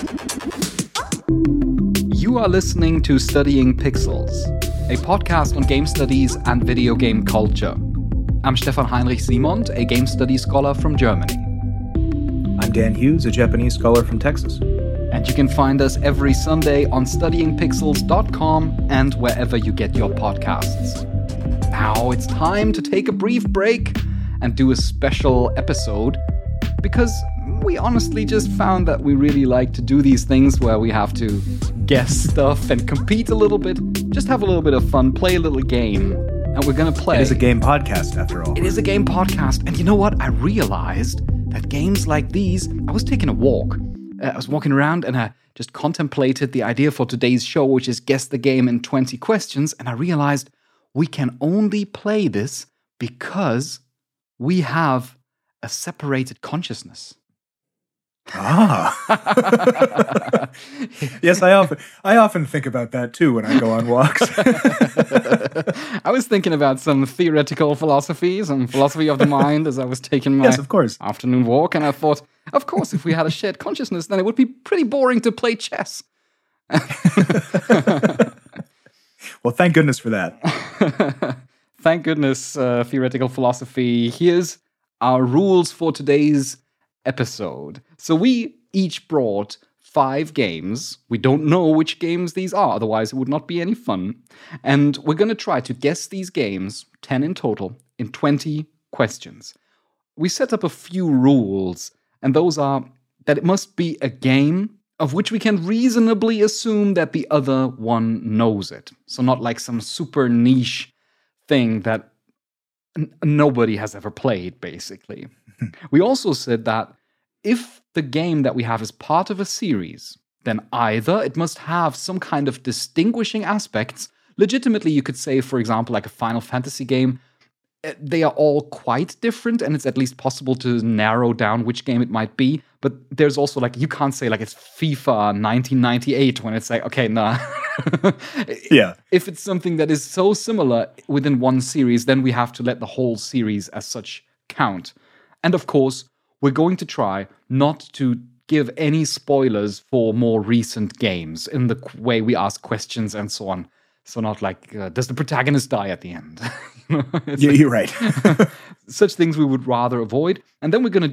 You are listening to Studying Pixels, a podcast on game studies and video game culture. I'm Stefan Heinrich Simond, a game studies scholar from Germany. I'm Dan Hughes, a Japanese scholar from Texas. And you can find us every Sunday on studyingpixels.com and wherever you get your podcasts. Now it's time to take a brief break and do a special episode, because we honestly just found that we really like to do these things where we have to guess stuff and compete a little bit, just have a little bit of fun, play a little game, and we're going to play. It is a game podcast, after all. It is a game podcast, and you know what? I realized that games like these, I was taking a walk. I was walking around and I just contemplated the idea for today's show, which is guess the game in 20 questions, and I realized we can only play this because we have a separated consciousness. Ah. Yes, I often think about that too when I go on walks. I was thinking about some theoretical philosophy, some philosophy of the mind as I was taking my afternoon walk, and I thought, of course, if we had a shared consciousness, then it would be pretty boring to play chess. Well, thank goodness for that. Thank goodness, theoretical philosophy. Here's our rules for today's episode. So we each brought 5 games. We don't know which games these are, otherwise it would not be any fun. And we're going to try to guess these games, 10 in total, in 20 questions. We set up a few rules, and those are that it must be a game of which we can reasonably assume that the other one knows it. So not like some super niche thing that nobody has ever played, basically. We also said that if the game that we have is part of a series, then either it must have some kind of distinguishing aspects. Legitimately, you could say, for example, like a Final Fantasy game, they are all quite different, and it's at least possible to narrow down which game it might be. But there's also, like, you can't say, like, it's FIFA 1998 when it's like, okay, nah. Yeah. If it's something that is so similar within one series, then we have to let the whole series as such count. And of course, we're going to try not to give any spoilers for more recent games in the way we ask questions and so on. So not like, does the protagonist die at the end? Yeah, you're right. Such things we would rather avoid. And then we're going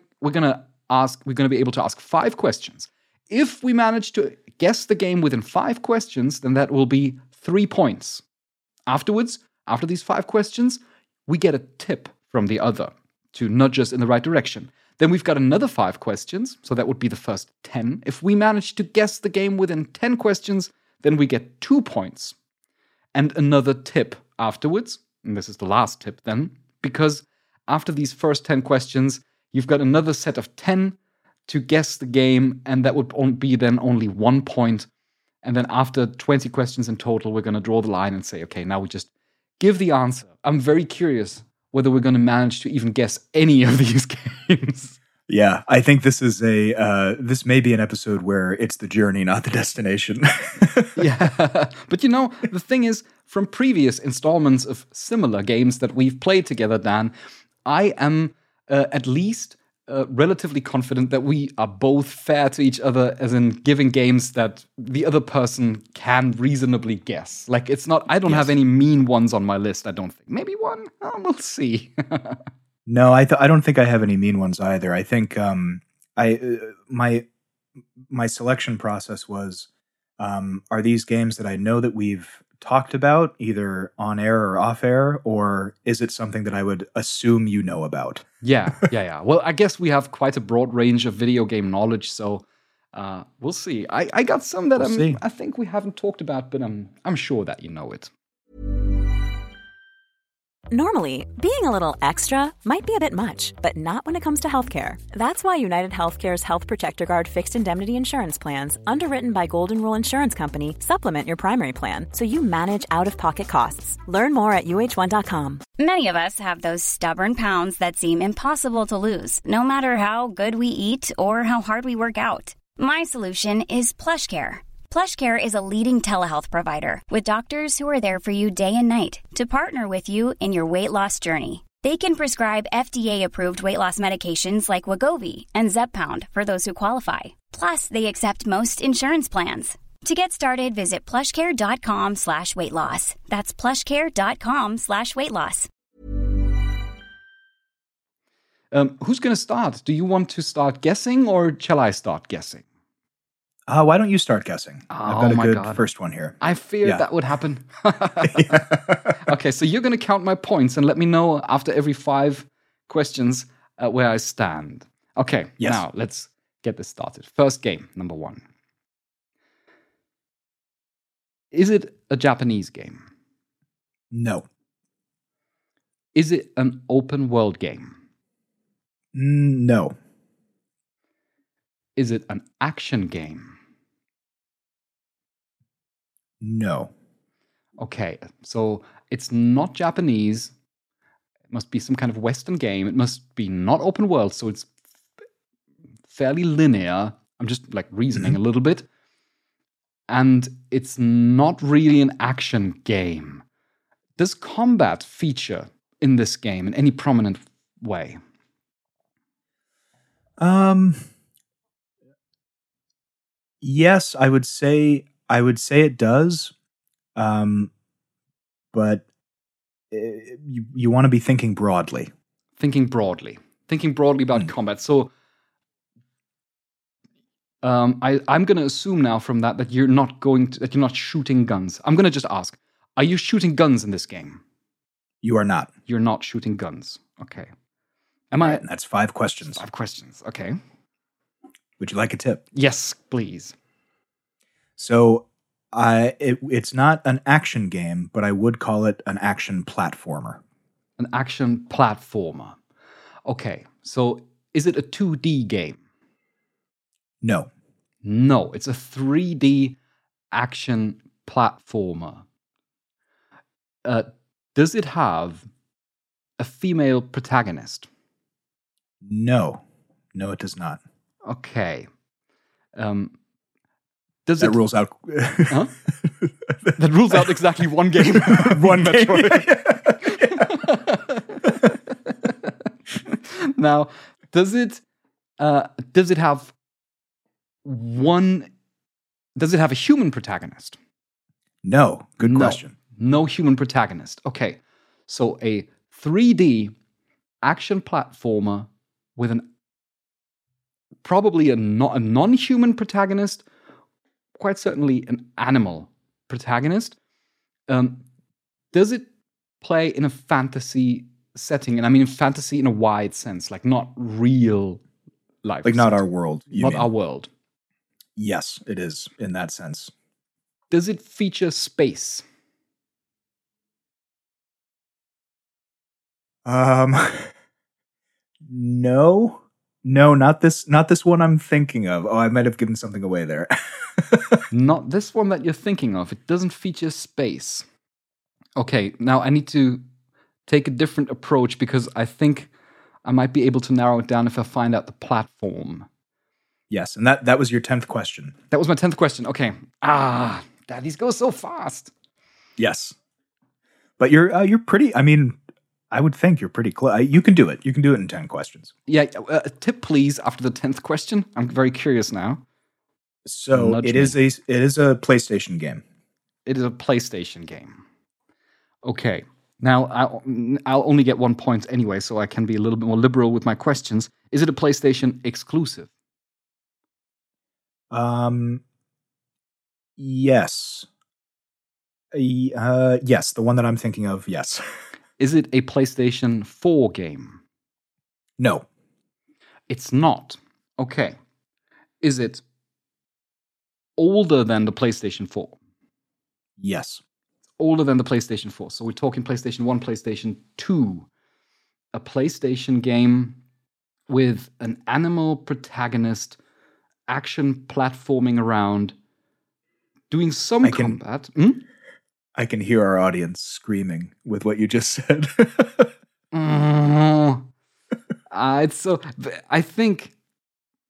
to be able to ask 5 questions. If we manage to guess the game within 5 questions, then that will be 3 points. Afterwards, after these 5 questions, we get a tip from the other to nudge us in the right direction. Then we've got another 5 questions, so that would be the first 10. If we manage to guess the game within 10 questions, then we get 2 points. And another tip afterwards, and this is the last tip then, because after these first 10 questions, you've got another set of 10 to guess the game, and that would be then only 1 point. And then after 20 questions in total, we're going to draw the line and say, okay, now we just give the answer. I'm very curious whether we're going to manage to even guess any of these games. Yeah, I think this is this may be an episode where it's the journey, not the destination. Yeah, but the thing is, from previous installments of similar games that we've played together, Dan, I am at least relatively confident that we are both fair to each other, as in giving games that the other person can reasonably guess. Like, it's not, I don't have any mean ones on my list, I don't think. Maybe one? Oh, we'll see. No, I don't think I have any mean ones either. I think my selection process was, are these games that I know that we've talked about, either on air or off air, or is it something that I would assume you know about? Yeah. Well, I guess we have quite a broad range of video game knowledge, so we'll see. I got some that I think we haven't talked about, but I'm sure that you know it. Normally, being a little extra might be a bit much, but not when it comes to healthcare. That's why United Healthcare's Health Protector Guard fixed indemnity insurance plans, underwritten by Golden Rule Insurance Company, supplement your primary plan so you manage out-of-pocket costs. Learn more at UH1.com. Many of us have those stubborn pounds that seem impossible to lose, no matter how good we eat or how hard we work out. My solution is PlushCare. PlushCare is a leading telehealth provider with doctors who are there for you day and night to partner with you in your weight loss journey. They can prescribe FDA-approved weight loss medications like Wegovy and Zepbound for those who qualify. Plus, they accept most insurance plans. To get started, visit plushcare.com/weightloss. That's plushcare.com/weightloss. Who's going to start? Do you want to start guessing, or shall I start guessing? Why don't you start guessing? I've got a good God. first one here. I feared that would happen. Okay, so you're going to count my points and let me know after every 5 questions where I stand. Okay, Now let's get this started. First game, number 1. Is it a Japanese game? No. Is it an open world game? No. Is it an action game? No. Okay, so it's not Japanese. It must be some kind of Western game. It must be not open world, so it's fairly linear. I'm just like reasoning a little bit. And it's not really an action game. Does combat feature in this game in any prominent way? Yes, I would say it does. But you want to be thinking broadly. Thinking broadly about combat. So I'm going to assume now from that you're not shooting guns. I'm going to just ask: are you shooting guns in this game? You are not. You're not shooting guns. Okay. Right, and that's 5 questions. 5 questions. Okay. Would you like a tip? Yes, please. So, it's not an action game, but I would call it an action platformer. An action platformer. Okay. So, is it a 2D game? No. No, it's a 3D action platformer. Does it have a female protagonist? No. No, it does not. Okay. That rules out. Huh? That rules out exactly one game. One Metroid. Now, does it have a human protagonist? No. Good question. No human protagonist. Okay. So a 3D action platformer with probably a non-human protagonist, quite certainly an animal protagonist. Does it play in a fantasy setting? And I mean fantasy in a wide sense, like not real life. Like not our world. Not our world. Yes, it is in that sense. Does it feature space? No. No, not this one I'm thinking of. Oh, I might have given something away there. Not this one that you're thinking of. It doesn't feature space. Okay, now I need to take a different approach because I think I might be able to narrow it down if I find out the platform. Yes, and that was your 10th question. That was my 10th question. Okay. These go so fast. Yes. But you're pretty, I mean, I would think you're pretty close. You can do it. You can do it in 10 questions. Yeah, a tip please after the 10th question. I'm very curious now. So it is a PlayStation game. It is a PlayStation game. Okay. Now, I'll only get 1 point anyway, so I can be a little bit more liberal with my questions. Is it a PlayStation exclusive? Yes. Yes, the one that I'm thinking of, yes. Is it a PlayStation 4 game? No. It's not. Okay. Is it older than the PlayStation 4? Yes. Older than the PlayStation 4. So we're talking PlayStation 1, PlayStation 2. A PlayStation game with an animal protagonist, action platforming around, doing some combat. I can hear our audience screaming with what you just said. It's so. I think,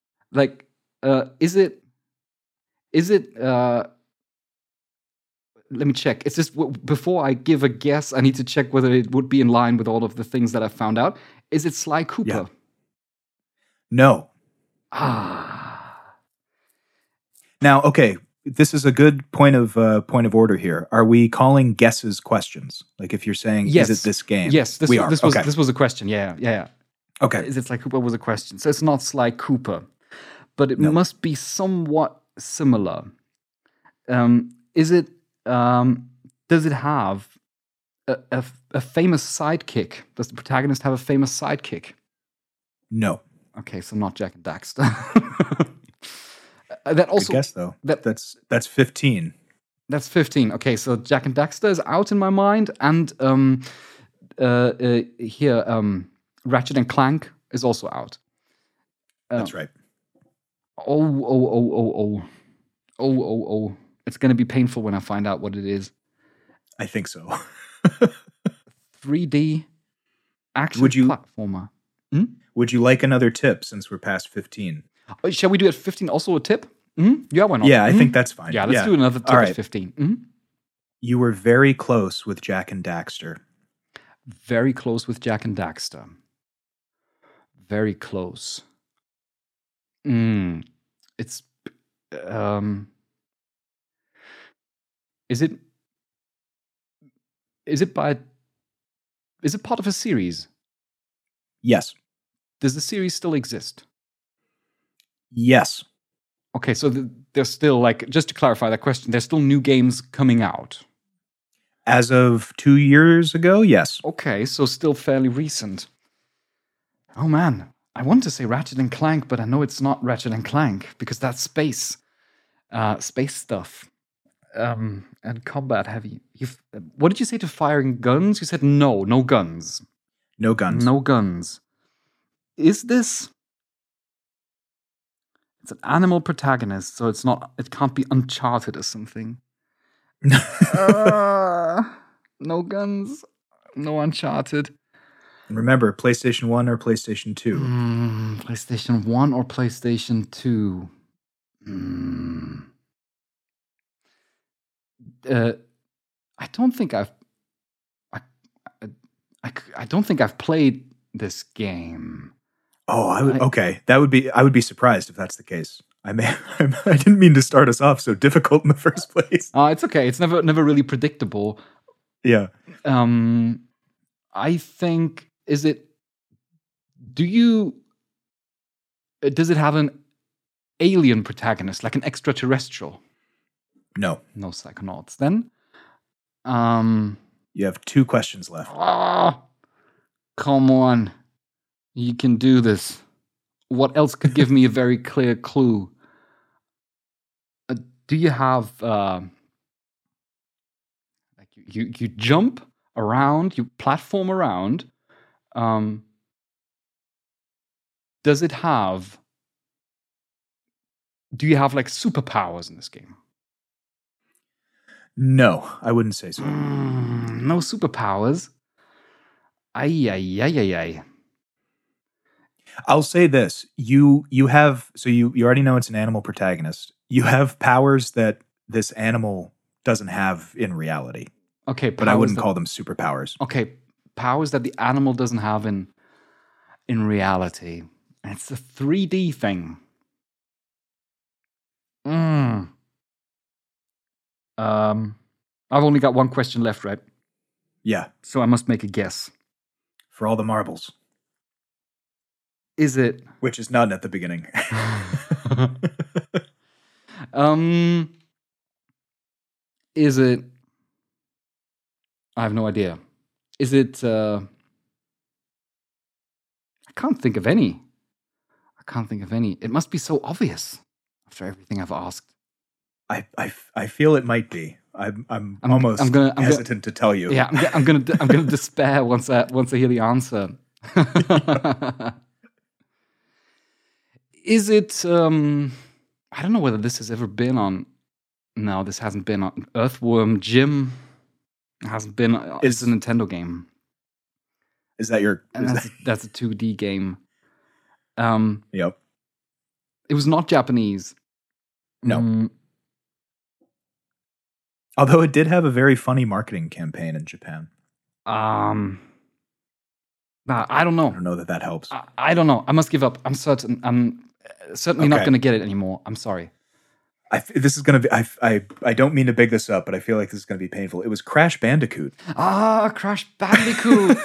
like, is it? let me check. It's just before I give a guess, I need to check whether it would be in line with all of the things that I found out. Is it Sly Cooper? Yeah. No. Ah. Now, okay, this is a good point of order here. Are we calling guesses questions? Like if you're saying, Yes. is it this game? Yes, we are. This was a question. Yeah. Okay. Is it Sly Cooper was a question. So it's not Sly Cooper, but it No. must be somewhat similar. Is it? Does it have a famous sidekick? Does the protagonist have a famous sidekick? No. Okay, so not Jack and Daxter. That also Good guess though. that- That's 15. That's 15. Okay, so Jack and Daxter is out in my mind, and Ratchet and Clank is also out. That's right. Oh. It's going to be painful when I find out what it is. I think so. 3D action Would you- platformer. Would you like another tip since we're past 15? Oh, shall we do at 15 also a tip? Yeah, why not? Yeah, I think that's fine. Yeah, let's do another tip All at right. 15. You were very close with Jack and Daxter. Very close with Jack and Daxter. Very close. It's Is it part of a series? Yes. Does the series still exist? Yes. Okay, so there's still, like, just to clarify that question, there's still new games coming out. As of 2 years ago, yes. Okay, so still fairly recent. Oh man, I want to say Ratchet and Clank, but I know it's not Ratchet and Clank because that's space stuff, and combat heavy. What did you say to firing guns? You said no guns. No guns. No guns. Is this? It's an animal protagonist, so it's not. It can't be Uncharted or something. No guns. No Uncharted. Remember, PlayStation 1 or PlayStation 2? PlayStation 1 or PlayStation 2? I don't think I've. I don't think I've played this game. Oh, okay. I would be surprised if that's the case. I didn't mean to start us off so difficult in the first place. It's okay. It's never really predictable. Yeah. I think does it have an alien protagonist, like an extraterrestrial? No. No psychonauts then. You have 2 questions left. Come on. You can do this. What else could give me a very clear clue? Do you have like you jump around, you platform around? Do you have like superpowers in this game? No, I wouldn't say so. No superpowers. Ay. I'll say this. You already know it's an animal protagonist. You have powers that this animal doesn't have in reality. Okay, but I wouldn't call them superpowers. Okay, powers that the animal doesn't have in reality. And it's a 3D thing. I've only got one question left, right? Yeah. So I must make a guess. For all the marbles. Is it? Which is none at the beginning. Is it? I have no idea. Is it? I can't think of any. It must be so obvious after everything I've asked. I feel it might be. I'm almost hesitant to tell you. Yeah, I'm gonna despair once I hear the answer. Is it? I don't know whether this has ever been on. No, this hasn't been on Earthworm Jim. It hasn't been. It's a Nintendo game. Is that your? That's a 2D game. Yep. It was not Japanese. No. Although it did have a very funny marketing campaign in Japan. Nah, I don't know. I don't know that helps. I don't know. I must give up. I'm certainly not going to get it anymore. I'm sorry. This is going to be. I don't mean to big this up, but I feel like this is going to be painful. It was Crash Bandicoot. Crash Bandicoot.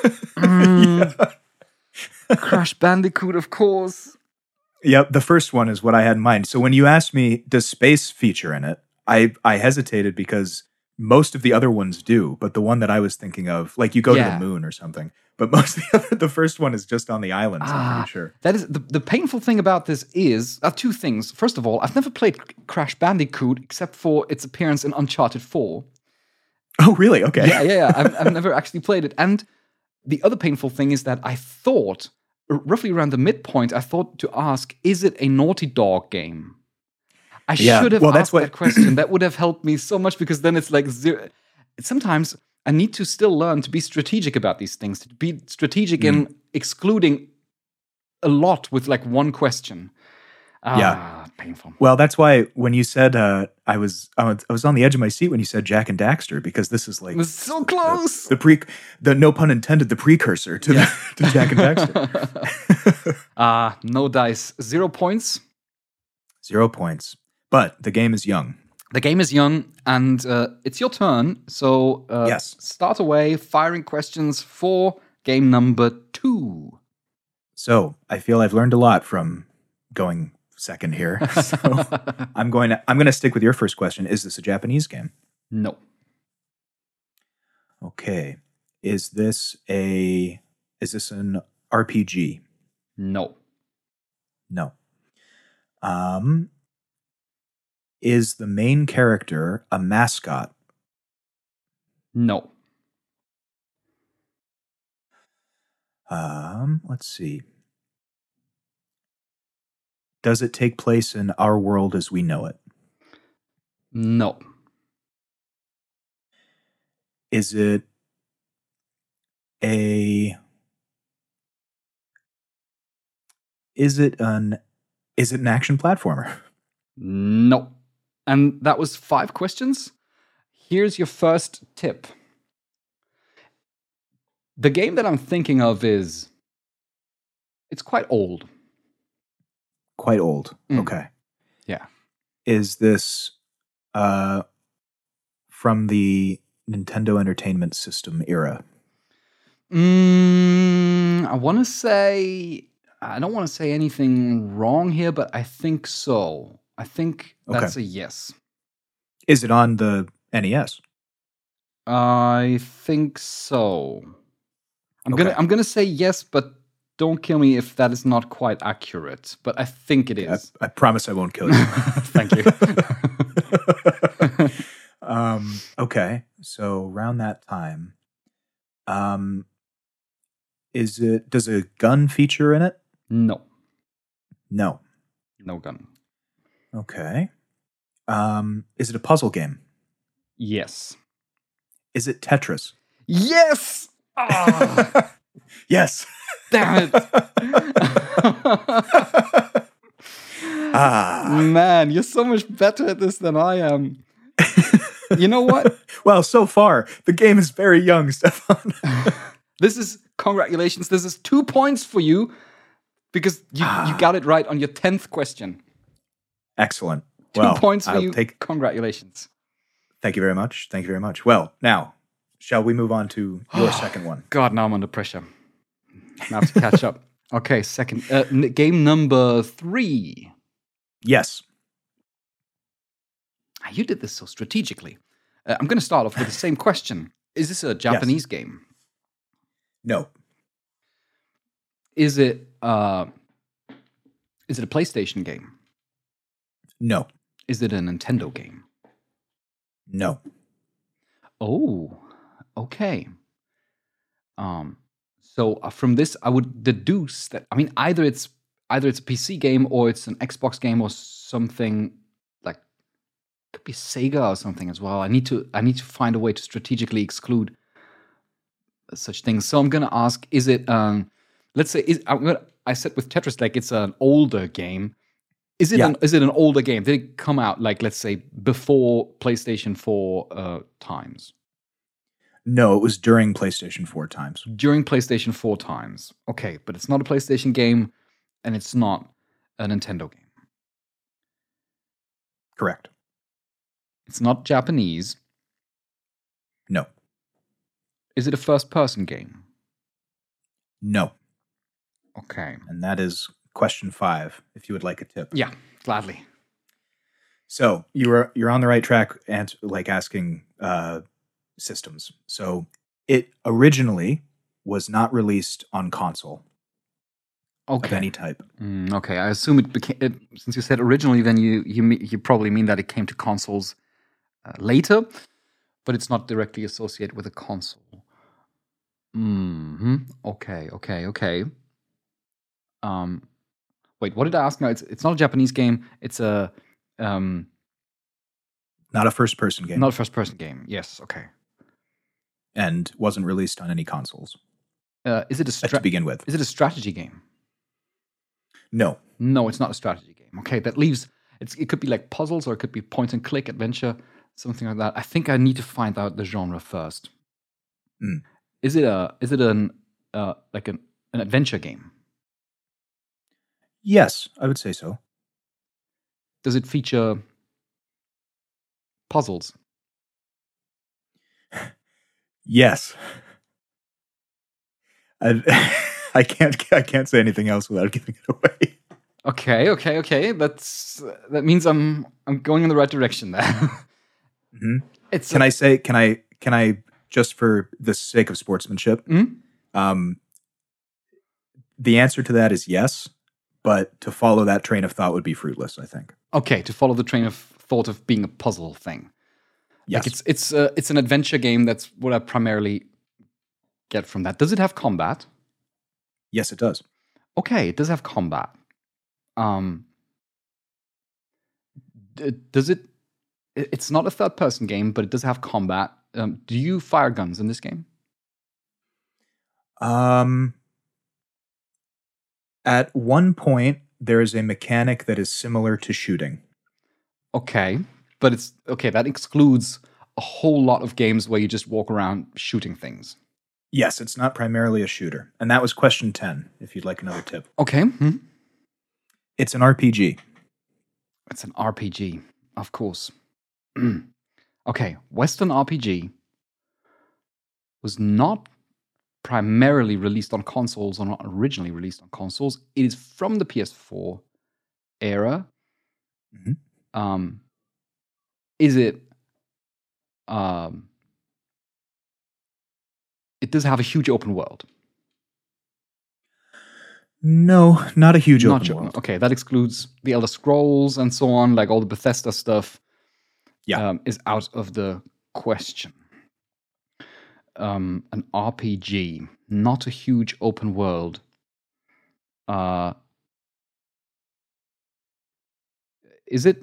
Crash Bandicoot, of course. Yep, the first one is what I had in mind. So when you asked me, does space feature in it? I hesitated because most of the other ones do, but the one that I was thinking of, like you go to the moon or something, but most of the first one is just on the islands, I'm pretty sure. That is the painful thing about this is two things. First of all, I've never played Crash Bandicoot except for its appearance in Uncharted 4. Oh, really? Okay. Yeah. I've never actually played it. And the other painful thing is that I thought, roughly around the midpoint, I thought to ask, is it a Naughty Dog game? I should have asked that question. That would have helped me so much, because then it's like zero. Sometimes I need to still learn to be strategic about these things, to be strategic in excluding a lot with like one question. Painful. Well, that's why when you said I was on the edge of my seat when you said Jak and Daxter, because this is like it was so close. The no pun intended, the precursor to Jak and Daxter. No dice. 0 points. 0 points. But the game is young. The game is young, and it's your turn. So yes, start away firing questions for game number 2. So I feel I've learned a lot from going second here. So I'm going to stick with your first question. Is this a Japanese game? No. Okay. Is this an RPG? No. No. Is the main character a mascot? No. Let's see. Does it take place in our world as we know it? No. Is it an action platformer? No. And that was 5 questions. Here's your first tip. The game that I'm thinking of it's quite old. Quite old. Okay. Yeah. Is this from the Nintendo Entertainment System era? I want to say, I don't want to say anything wrong here, but I think so. I think that's a yes. Is it on the NES? I think so. I'm gonna say yes, but don't kill me if that is not quite accurate. But I think it is. I promise I won't kill you. Thank you. Okay, so around that time, does a gun feature in it? No. No. No gun. Okay. Is it a puzzle game? Yes. Is it Tetris? Yes! Oh, yes. damn it. Man, you're so much better at this than I am. You know what? Well, so far, the game is very young, Stefan. Congratulations. This is 2 points for you because you got it right on your 10th question. Excellent. 2 points for you. Congratulations. Thank you very much. Thank you very much. Well, now, shall we move on to your second one? God, now I'm under pressure. Now I have to catch up. Okay, second. Game number 3. Yes. You did this so strategically. I'm going to start off with the same question. Is this a Japanese game? No. Is it a PlayStation game? No. Is it a Nintendo game? No. Oh, okay. So from this, I would deduce that either it's a PC game or it's an Xbox game or something like could be Sega or something as well. I need to find a way to strategically exclude such things. So I'm gonna ask: is it? Let's say I said with Tetris, like it's an older game. Is it Yeah. is it an older game? Did it come out like, let's say, before PlayStation 4 times? No, it was during PlayStation 4 times. During PlayStation 4 times. Okay, but it's not a PlayStation game, and it's not a Nintendo game. Correct. It's not Japanese. No. Is it a first-person game? No. Okay. And that is question 5, if you would like a tip. Yeah, gladly. So you're on the right track and asking systems. So it originally was not released on console of Okay. any type. Okay, I assume it became. Since you said originally, then you probably mean that it came to consoles later, but it's not directly associated with a console. Okay. Wait, what did I ask now? It's not a Japanese game. It's a Not a first-person game. not a first-person game. Yes. Okay. And wasn't released on any consoles Is it to begin with. Is it a strategy game? No. No, it's not a strategy game. Okay, that leaves it could be like puzzles or it could be point and click adventure, something like that. I think I need to find out the genre first. Mm. Is it an adventure game? Yes, I would say so. Does it feature puzzles? Yes. I can't say anything else without giving it away. Okay. That means I'm going in the right direction there. Mm-hmm. It's Can I just for the sake of sportsmanship, the answer to that is yes, but to follow that train of thought would be fruitless, I think. okay to follow the train of thought of being a puzzle thing. Yes. Like it's an adventure game. That's what I primarily get from that. Does it have combat? Yes, it does. Okay, it does have combat. Does it? It's not a third-person game, but it does have combat. Do you fire guns in this game? At one point, there is a mechanic that is similar to shooting. Okay, but it's okay. That excludes a whole lot of games where you just walk around shooting things. Yes, it's not primarily a shooter. And that was question 10, if you'd like another tip. Okay, It's an RPG. it's an RPG, of course. Okay, Western RPG was not primarily released on consoles or not originally released on consoles. It is from the PS4 era. Mhm. Is it? It does have a huge open world. No, not a huge Not open ju- world. Okay, that excludes the Elder Scrolls and so on, like all the Bethesda stuff. Yeah. Is out of the question. An RPG, not a huge open world. Is it?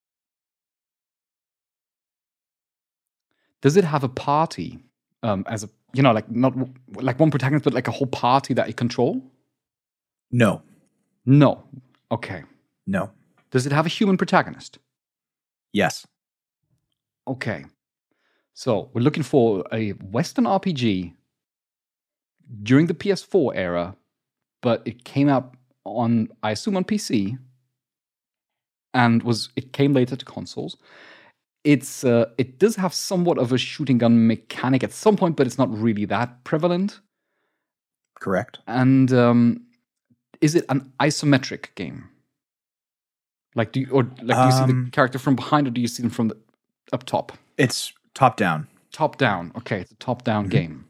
Does it have a party? As a like not like one protagonist, but like a whole party that you control? No. No. Okay. No. Does it have a human protagonist? Yes. Okay. So we're looking for a Western RPG during the PS4 era, but it came out on, I assume, on PC, and it came later to consoles. It does have somewhat of a shooting gun mechanic at some point, but it's not really that prevalent. Correct. And is it an isometric game? Like, do you see the character from behind, or do you see them from up top? It's top down. Top down. Okay, it's a top down game.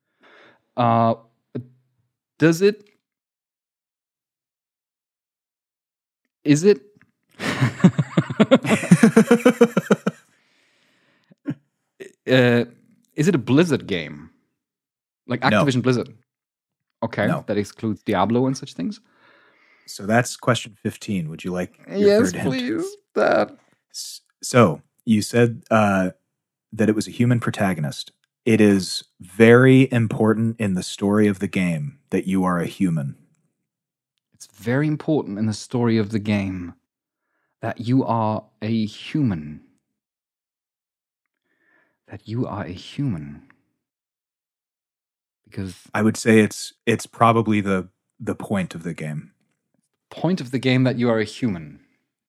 Does it? Is it? Is it a Blizzard game? Like Activision Blizzard? Okay, No. that excludes Diablo and such things. So that's question 15. Would you like your Yes, third hint? please. That. So you said that it was a human protagonist. It is very important in the story of the game that you are a human. It's very important in the story of the game. that you are a human. That you are a human. Because I would say it's probably the point of the game. point of the game that you are a human.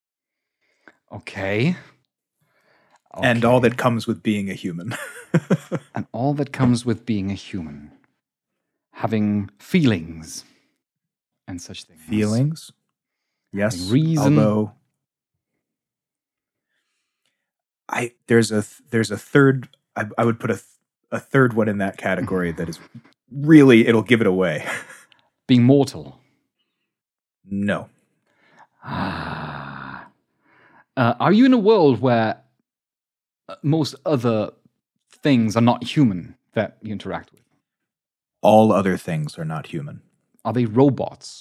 Okay. And all that comes with being a human. And all that comes with being a human. Having feelings and such things. Feelings? Yes. Having reason. Although there's a third. I would put a third one in that category that is really, it'll give it away. Being mortal. No. Are you in a world where most other things are not human that you interact with? All other things are not human. Are they robots?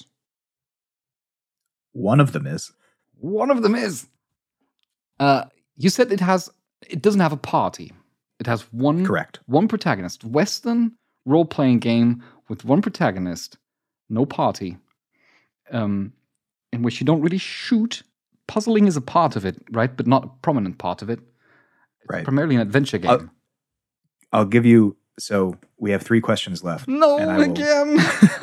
One of them is. One of them is. You said it doesn't have a party. It has Correct. one protagonist. Western role-playing game with one protagonist, no party, in which you don't really shoot. Puzzling is a part of it, right? But not a prominent part of it. It's Right. primarily an adventure game. I'll give you. So we have 3 questions left. No, and I will- again.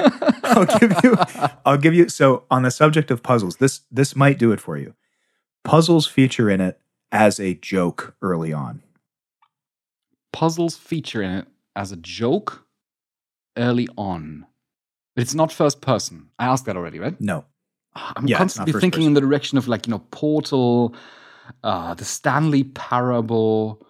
I'll give you. So on the subject of puzzles, this might do it for you. Puzzles feature in it as a joke early on. Puzzles feature in it as a joke early on. But it's not first person. I asked that already, right? No. I'm Yeah, it's not constantly first thinking person. in the direction of Portal, the Stanley Parable,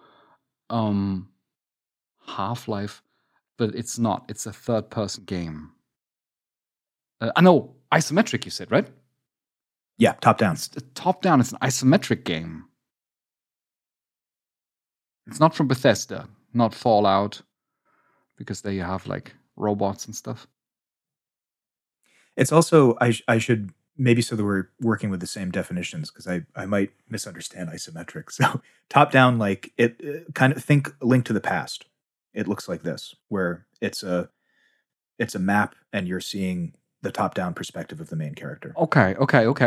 Half-Life, but it's not. It's a third-person game. I know, isometric, you said, right? Yeah, top down. It's top-down. It's an isometric game. It's not from Bethesda, not Fallout, because there you have robots and stuff. It's also I should maybe so that we're working with the same definitions because I might misunderstand isometric. So top down, it kind of think Link to the Past. It looks like this, where it's a map and you're seeing the top down perspective of the main character. Okay.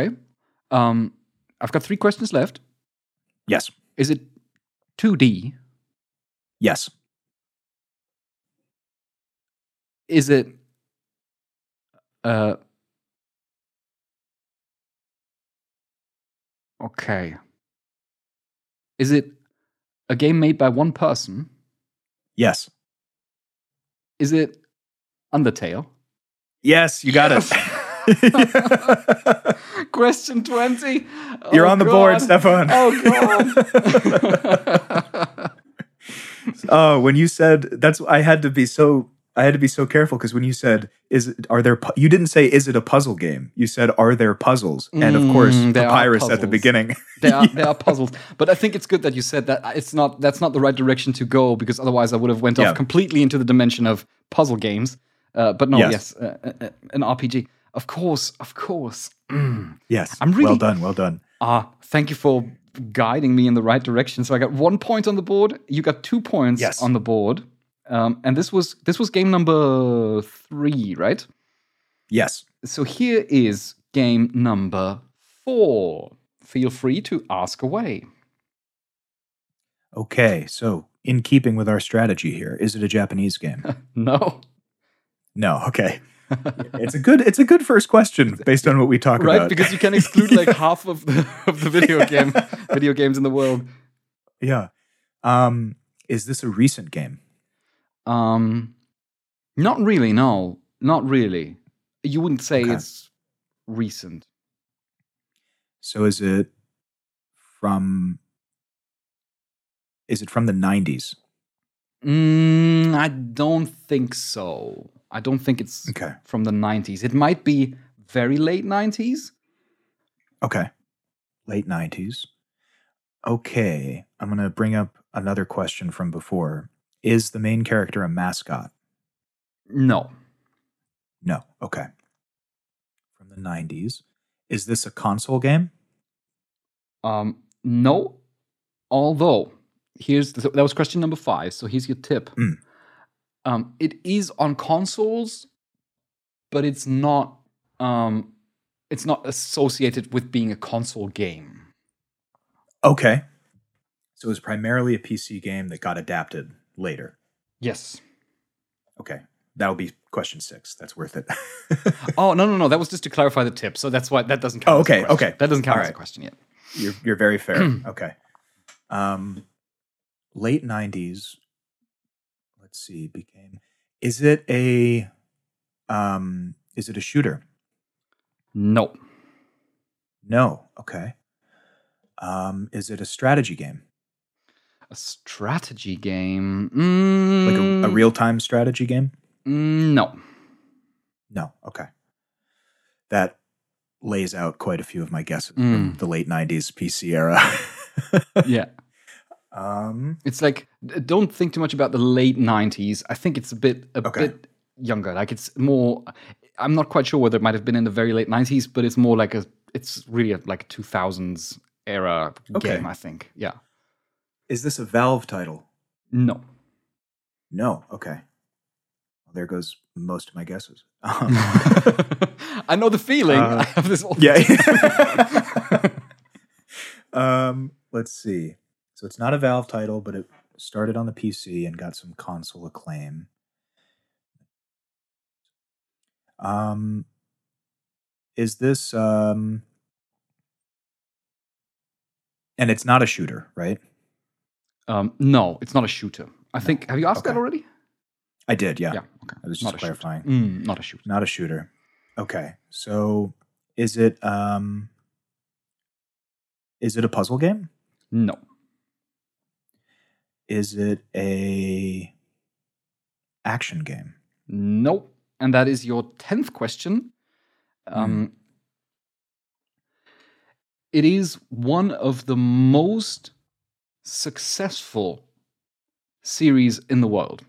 I've got 3 questions left. Yes. Is it 2D? Yes. Is it okay. Is it a game made by one person? Yes. Is it Undertale? Yes, you got it. Question 20. You're Oh, on the board, God. Stefan. Oh god. Oh, when you said I had to be so careful because when you said you didn't say is it a puzzle game? You said are there puzzles? And of course, there are Papyrus at the puzzles. beginning. There are puzzles, but I think it's good that you said that. That's not the right direction to go because otherwise I would have went Yeah. off completely into the dimension of puzzle games. But no, Yes. an RPG. Of course. Yes. I'm really well done. Thank you for guiding me in the right direction. So I got 1 point on the board. You got 2 points Yes. on the board. And this was game number 3, right? Yes. So here is game number 4. Feel free to ask away. Okay, so in keeping with our strategy here, is it a Japanese game? No. No. Okay. It's a good first question based on what we talk Right, about. because you can exclude half of the video games in the world. Yeah. Is this a recent game? Not really. No, not really. You wouldn't say Okay. it's recent. So is it from the 90s? I don't think so. I don't think it's Okay. from the 90s. It might be very late 90s. Okay. Late 90s. Okay. I'm going to bring up another question from before. Is the main character a mascot? No. No. Okay. From the 90s. Is this a console game? No. Although, that was question number 5. So here's your tip. It is on consoles, but it's not associated with being a console game. Okay. So it was primarily a PC game that got adapted later. Yes. Okay. That'll be question 6. That's worth it. Oh, no. That was just to clarify the tip. So that's why that doesn't count. Oh, as a okay, question. okay. That doesn't count All as a right. question yet. You're very fair. Okay. Late 90s. Let's see. Is it a shooter? No. No. Okay. Is it a strategy game? A strategy game? Like a real-time strategy game? No. No. Okay. That lays out quite a few of my guesses from the late 90s PC era. Yeah. It's like, don't think too much about the late 90s. I think it's a bit younger. Like it's more, I'm not quite sure whether it might have been in the very late 90s, but it's more like it's really like a 2000s era game, I think. Yeah. Is this a Valve title? No. No. Okay. Well, there goes most of my guesses. I know the feeling. I have this. Yeah. Let's see. So it's not a Valve title, but it started on the PC and got some console acclaim. Is this and it's not a shooter, right? No, it's not a shooter. I think. Have you asked that already? I did. Yeah. Yeah. Okay. I was Not just a shooter. clarifying. Not a shooter. Not a shooter. Okay. So is it a puzzle game? No. Is it a action game? Nope. And that is your 10th question. It is one of the most successful series in the world.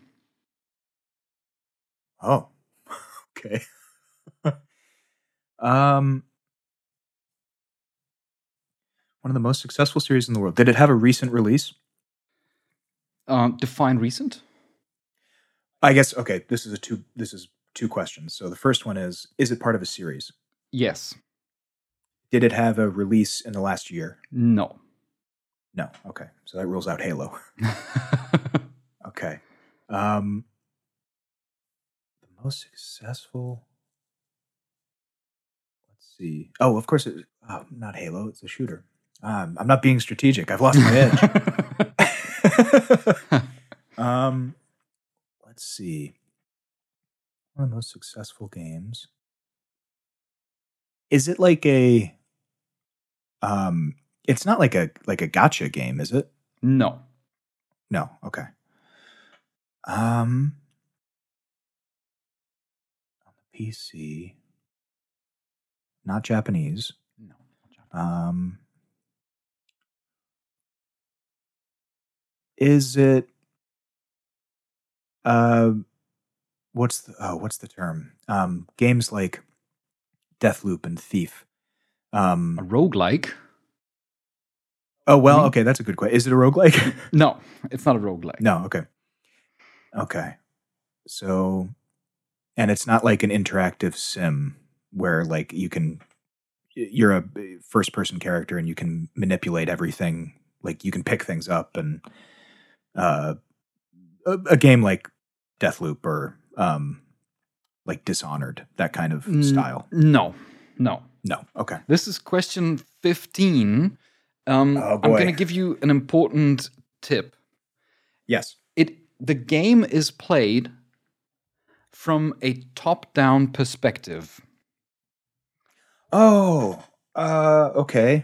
Oh, okay. One of the most successful series in the world. Did it have a recent release? Define recent? I guess, okay, this is two questions. So the first one is it part of a series? Yes. Did it have a release in the last year? No. No. Okay. So that rules out Halo. Okay. The most successful. Let's see. Oh, of course not Halo. It's a shooter. I'm not being strategic. I've lost my edge. Let's see. One of the most successful games. Is it like a? It's not like a gacha game, is it? No. No. Okay. On the PC, not Japanese. No. Not Japanese. Is it? What's the term? Games like Deathloop and Thief. A roguelike? Oh, well, okay, that's a good question. Is it a roguelike? No, it's not a roguelike. No, okay. Okay. So, and it's not like an interactive sim where like you're a first person character and you can manipulate everything. Like you can pick things up and a game like Deathloop or like Dishonored, that kind of style. No. Okay. This is question 15. I'm going to give you an important tip. Yes. The game is played from a top-down perspective. Oh, okay.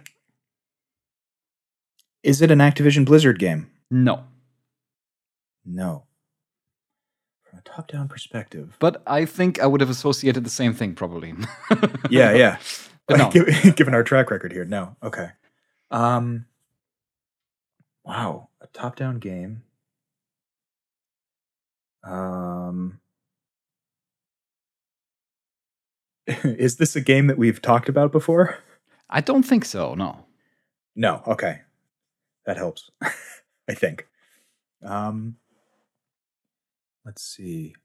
Is it an Activision Blizzard game? No. From a top-down perspective. But I think I would have associated the same thing, probably. Yeah. But no. Given our track record here, no. Okay. Wow, a top-down game. Is this a game that we've talked about before? I don't think so, no. No, okay. That helps, I think. Let's see.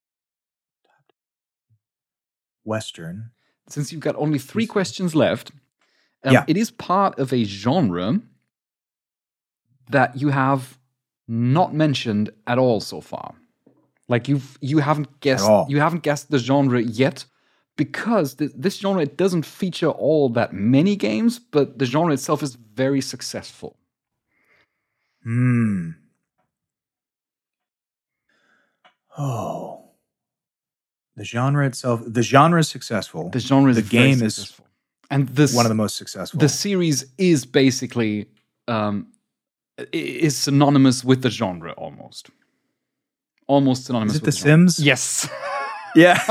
Western. Since you've got only 3 questions left, Yeah. It is part of a genre that you have not mentioned at all so far. Like you haven't guessed the genre yet, because this genre, it doesn't feature all that many games, but the genre itself is very successful. Oh. The genre itself, the genre is successful. The genre is the very game successful. And this one of the most successful. The series is basically is synonymous with the genre almost. Almost synonymous is it with The Sims? Yes. Yeah.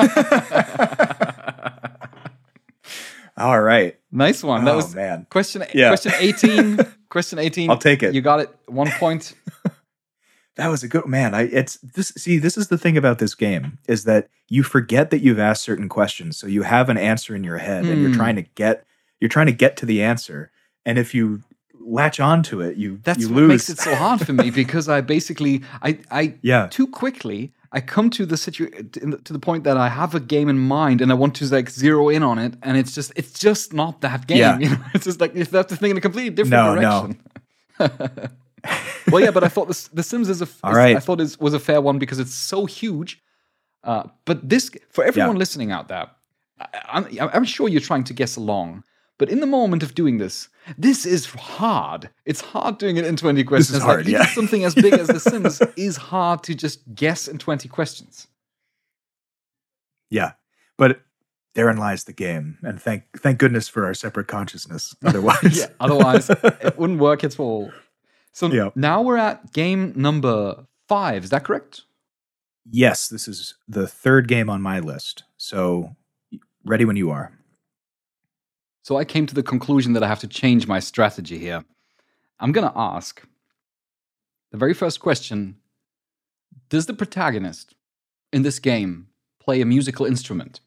All right. Nice one. That was man. Question 18. Question 18. I'll take it. You got it. 1 point. That was a good man. This is the thing about this game, is that you forget that you've asked certain questions. So you have an answer in your head and you're trying to get to the answer. And if you latch onto it, you what lose. Makes it so hard for me, because I basically too quickly I come to to the point that I have a game in mind and I want to like zero in on it, and it's just not that game. Yeah. You know? It's just like you have to think in a completely different direction. No. Well, yeah, but I thought The Sims I thought it was a fair one because it's so huge. But this, for everyone listening out there, I'm sure you're trying to guess along. But in the moment of doing this is hard. It's hard doing it in 20 questions. This is hard, even something as big as The Sims is hard to just guess in 20 questions. Yeah, but therein lies the game, and thank goodness for our separate consciousness. Otherwise, otherwise it wouldn't work at all. So now we're at game number 5. Is that correct? Yes, this is the third game on my list. So ready when you are. So I came to the conclusion that I have to change my strategy here. I'm going to ask the very first question: does the protagonist in this game play a musical instrument?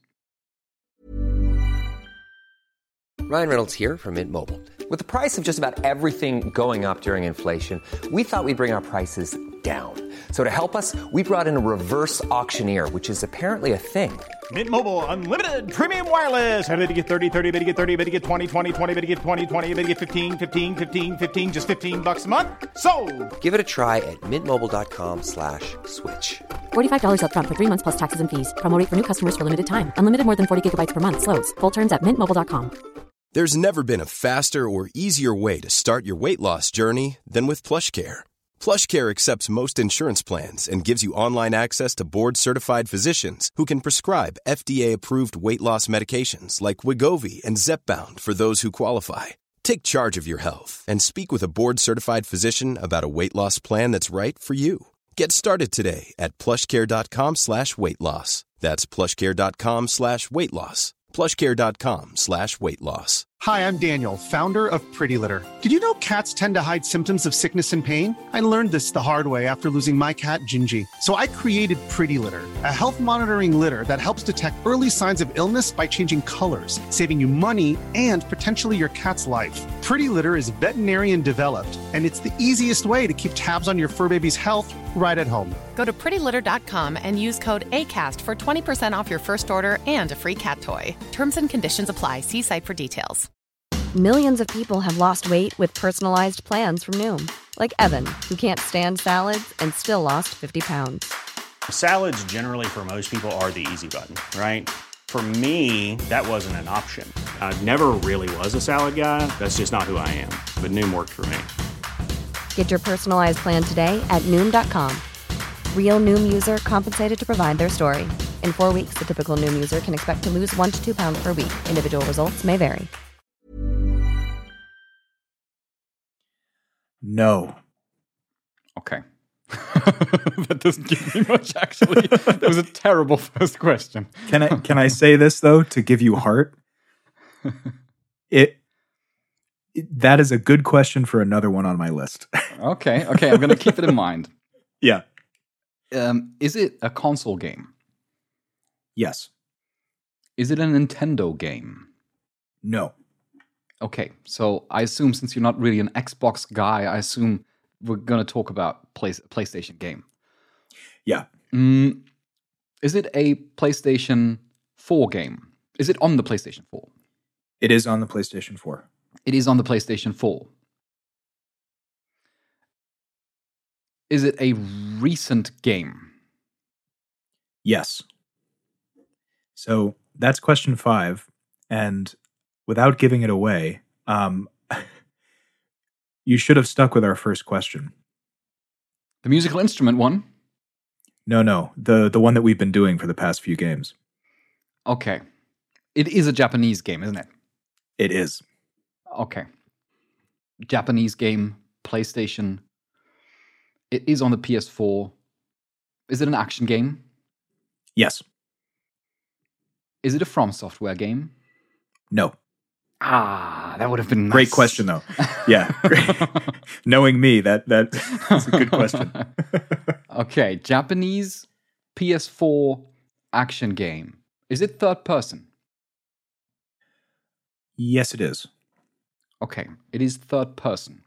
Ryan Reynolds here from Mint Mobile. With the price of just about everything going up during inflation, we thought we'd bring our prices down. So to help us, we brought in a reverse auctioneer, which is apparently a thing. Mint Mobile Unlimited Premium Wireless. How to get 30, 30, bit to get 30, bit to get 20, 20, 20, bit to get 20, 20, bit to get 15, 15, 15, 15, just $15 a month? Sold! Give it a try at mintmobile.com/switch. $45 up front for 3 months plus taxes and fees. Promo rate for new customers for limited time. Unlimited more than 40 gigabytes per month. Slows full terms at mintmobile.com. There's never been a faster or easier way to start your weight loss journey than with PlushCare. PlushCare accepts most insurance plans and gives you online access to board-certified physicians who can prescribe FDA-approved weight loss medications like Wegovy and Zepbound for those who qualify. Take charge of your health and speak with a board-certified physician about a weight loss plan that's right for you. Get started today at plushcare.com/weight-loss. That's plushcare.com/weight-loss. plushcare.com/weight-loss. Hi, I'm Daniel, founder of Pretty Litter. Did you know cats tend to hide symptoms of sickness and pain? I learned this the hard way after losing my cat, Gingy. So I created Pretty Litter, a health monitoring litter that helps detect early signs of illness by changing colors, saving you money and potentially your cat's life. Pretty Litter is veterinarian developed, and it's the easiest way to keep tabs on your fur baby's health right at home. Go to prettylitter.com and use code ACAST for 20% off your first order and a free cat toy. Terms and conditions apply. See site for details. Millions of people have lost weight with personalized plans from Noom. Like Evan, who can't stand salads and still lost 50 pounds. Salads generally for most people are the easy button, right? For me, that wasn't an option. I never really was a salad guy. That's just not who I am. But Noom worked for me. Get your personalized plan today at Noom.com. Real Noom user compensated to provide their story. In 4 weeks, the typical Noom user can expect to lose 1 to 2 pounds per week. Individual results may vary. No. Okay. That doesn't give me much, actually. That was a terrible first question. Can I say this, though, to give you heart? That is a good question for another one on my list. Okay, I'm going to keep it in mind. Yeah. Is it a console game? Yes. Is it a Nintendo game? No. Okay, so I assume since you're not really an Xbox guy, I assume we're going to talk about PlayStation game. Yeah. Is it a PlayStation 4 game? Is it on the PlayStation 4? It is on the PlayStation 4. It is on the PlayStation 4. Is it a recent game? Yes. So that's question 5. And without giving it away, you should have stuck with our first question. The musical instrument one? No. The one that we've been doing for the past few games. Okay. It is a Japanese game, isn't it? It is. Okay. Japanese game, PlayStation. It is on the PS4. Is it an action game? Yes. Is it a From Software game? No. That would have been nice. Great question, though. Yeah. Knowing me, that's a good question. Okay. Japanese PS4 action game. Is it third person? Yes, it is. Okay. It is third person.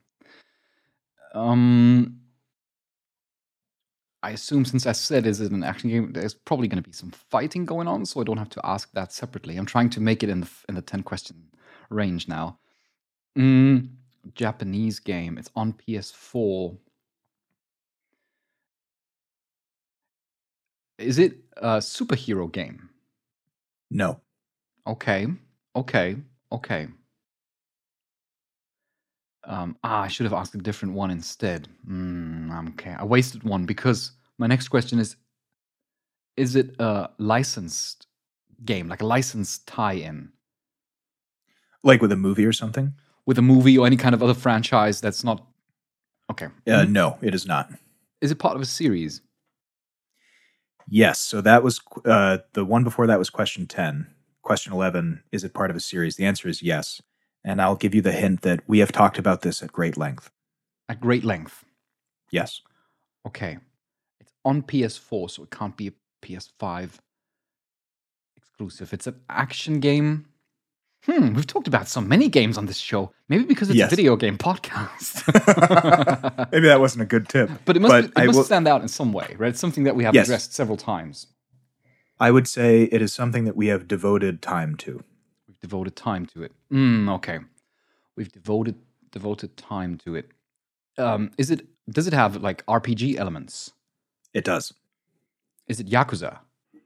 I assume since I said is it an action game, there's probably going to be some fighting going on, so I don't have to ask that separately. I'm trying to make it in the 10 question range now. Japanese game. It's on PS4. Is it a superhero game? No. Okay. I should have asked a different one instead. Okay. I wasted one because my next question is it a licensed game, like a licensed tie-in? Like with a movie or something? With a movie or any kind of other franchise that's not... Okay. No, it is not. Is it part of a series? Yes. So that was the one before that was question 10. Question 11, is it part of a series? The answer is yes. And I'll give you the hint that we have talked about this at great length. At great length? Yes. Okay. It's on PS4, so it can't be a PS5 exclusive. It's an action game. We've talked about so many games on this show. Maybe because it's a video game podcast. Maybe that wasn't a good tip. But it must stand out in some way, right? It's something that we have addressed several times. I would say it is something that we have devoted time to. We've devoted time to it. Okay. We've devoted time to it. Does it have like RPG elements? It does. Is it Yakuza?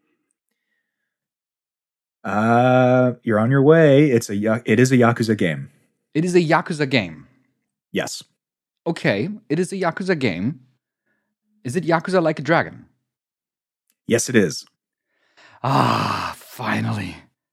You're on your way. It is a Yakuza game. It is a Yakuza game. Yes. Okay, it is a Yakuza game. Is it Yakuza Like a Dragon? Yes, it is. Finally.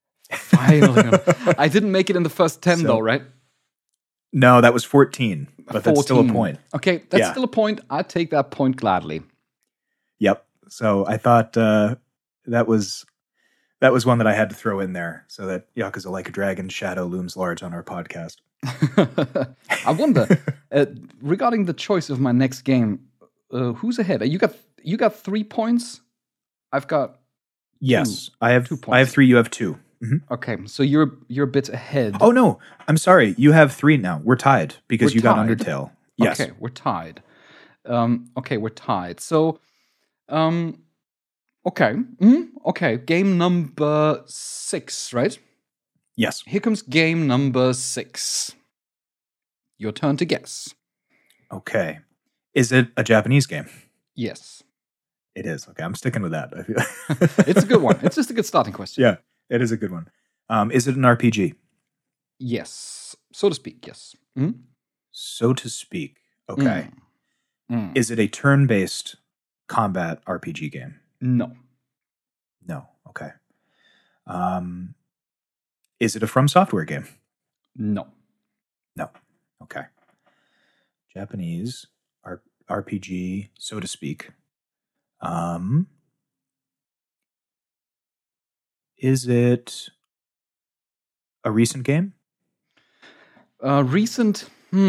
I didn't make it in the first 10 though, right? No, that was 14. But that's still a point. Okay, that's still a point. I take that point gladly. Yep. So I thought that was one that I had to throw in there so that Yakuza Like a Dragon shadow looms large on our podcast. I wonder, regarding the choice of my next game, who's ahead? You got 3 points? I've got Yes, I have 2 points. I have 3, you have 2. Mm-hmm. Okay, so you're a bit ahead. Oh no, I'm sorry. You have 3 now. We're tied because you got Undertale. Yes. Okay, we're tied. We're tied. So, okay. Okay, game number 6, right? Yes. Here comes game number 6. Your turn to guess. Okay. Is it a Japanese game? Yes. It is. Okay, I'm sticking with that. I feel It's a good one. It's just a good starting question. Yeah, it is a good one. Is it an RPG? Yes. So to speak, yes. Mm-hmm. So to speak. Okay. Is it a turn-based combat RPG game? No. No. Okay. Is it a From Software game? No. No. Okay. Japanese RPG, so to speak. Is it a recent game? Recent?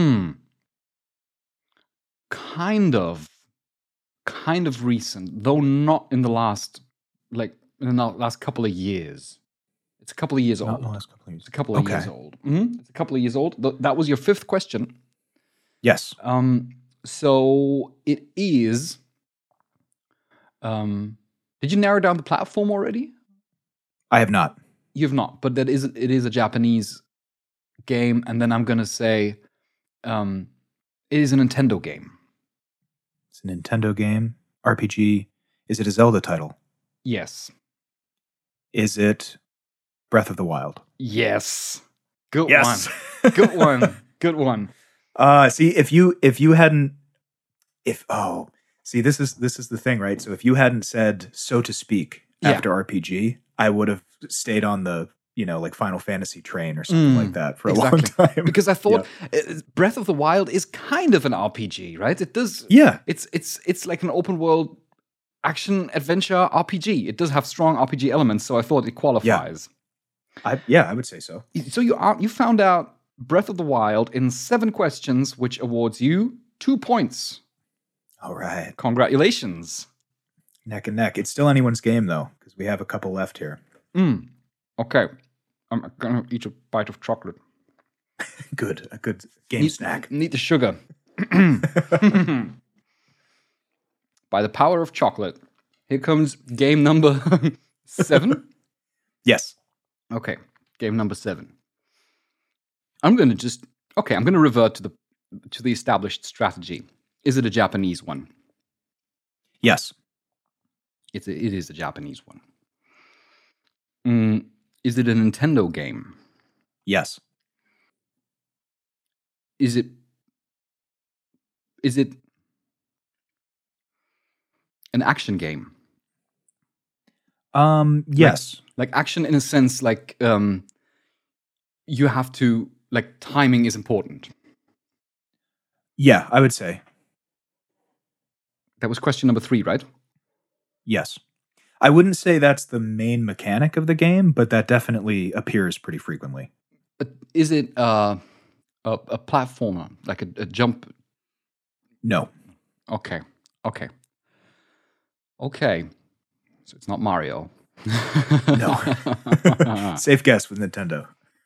Kind of recent, though not in the last, last couple of years. It's a couple of years old. Not in the last couple of years. It's a couple of years old. Mm-hmm. It's a couple of years old. That was your 5th question. Yes. So it is. Did you narrow down the platform already? I have not. You have not, but it is a Japanese game, and then I'm gonna say, it is a Nintendo game. It's a Nintendo game. RPG. Is it a Zelda title? Yes. Is it Breath of the Wild? Yes. Good Yes. one. Good one. Good one. See, if you hadn't, this is the thing, right? So if you hadn't said so to speak after RPG, I would have stayed on the like Final Fantasy train or something like that for a long time. Because I thought Breath of the Wild is kind of an RPG, right? It does. Yeah. It's like an open world action adventure RPG. It does have strong RPG elements, so I thought it qualifies. I would say so. So you found out Breath of the Wild in 7 questions, which awards you 2 points. All right. Congratulations. Neck and neck. It's still anyone's game, though, because we have a couple left here. Okay. I'm going to eat a bite of chocolate. Good. A good game snack. Need the sugar. By the power of chocolate. Here comes game number 7. Yes. Okay. Game number 7. I'm going to revert to the established strategy. Is it a Japanese one? Yes. It is a Japanese one. Is it a Nintendo game? Yes. Is it an action game? Yes. Like action in a sense, like you have to, like, timing is important. Yeah, I would say. That was question number 3, right? Yes. I wouldn't say that's the main mechanic of the game, but that definitely appears pretty frequently. Is it a platformer, like a jump? No. Okay. So it's not Mario. No. Safe guess with Nintendo.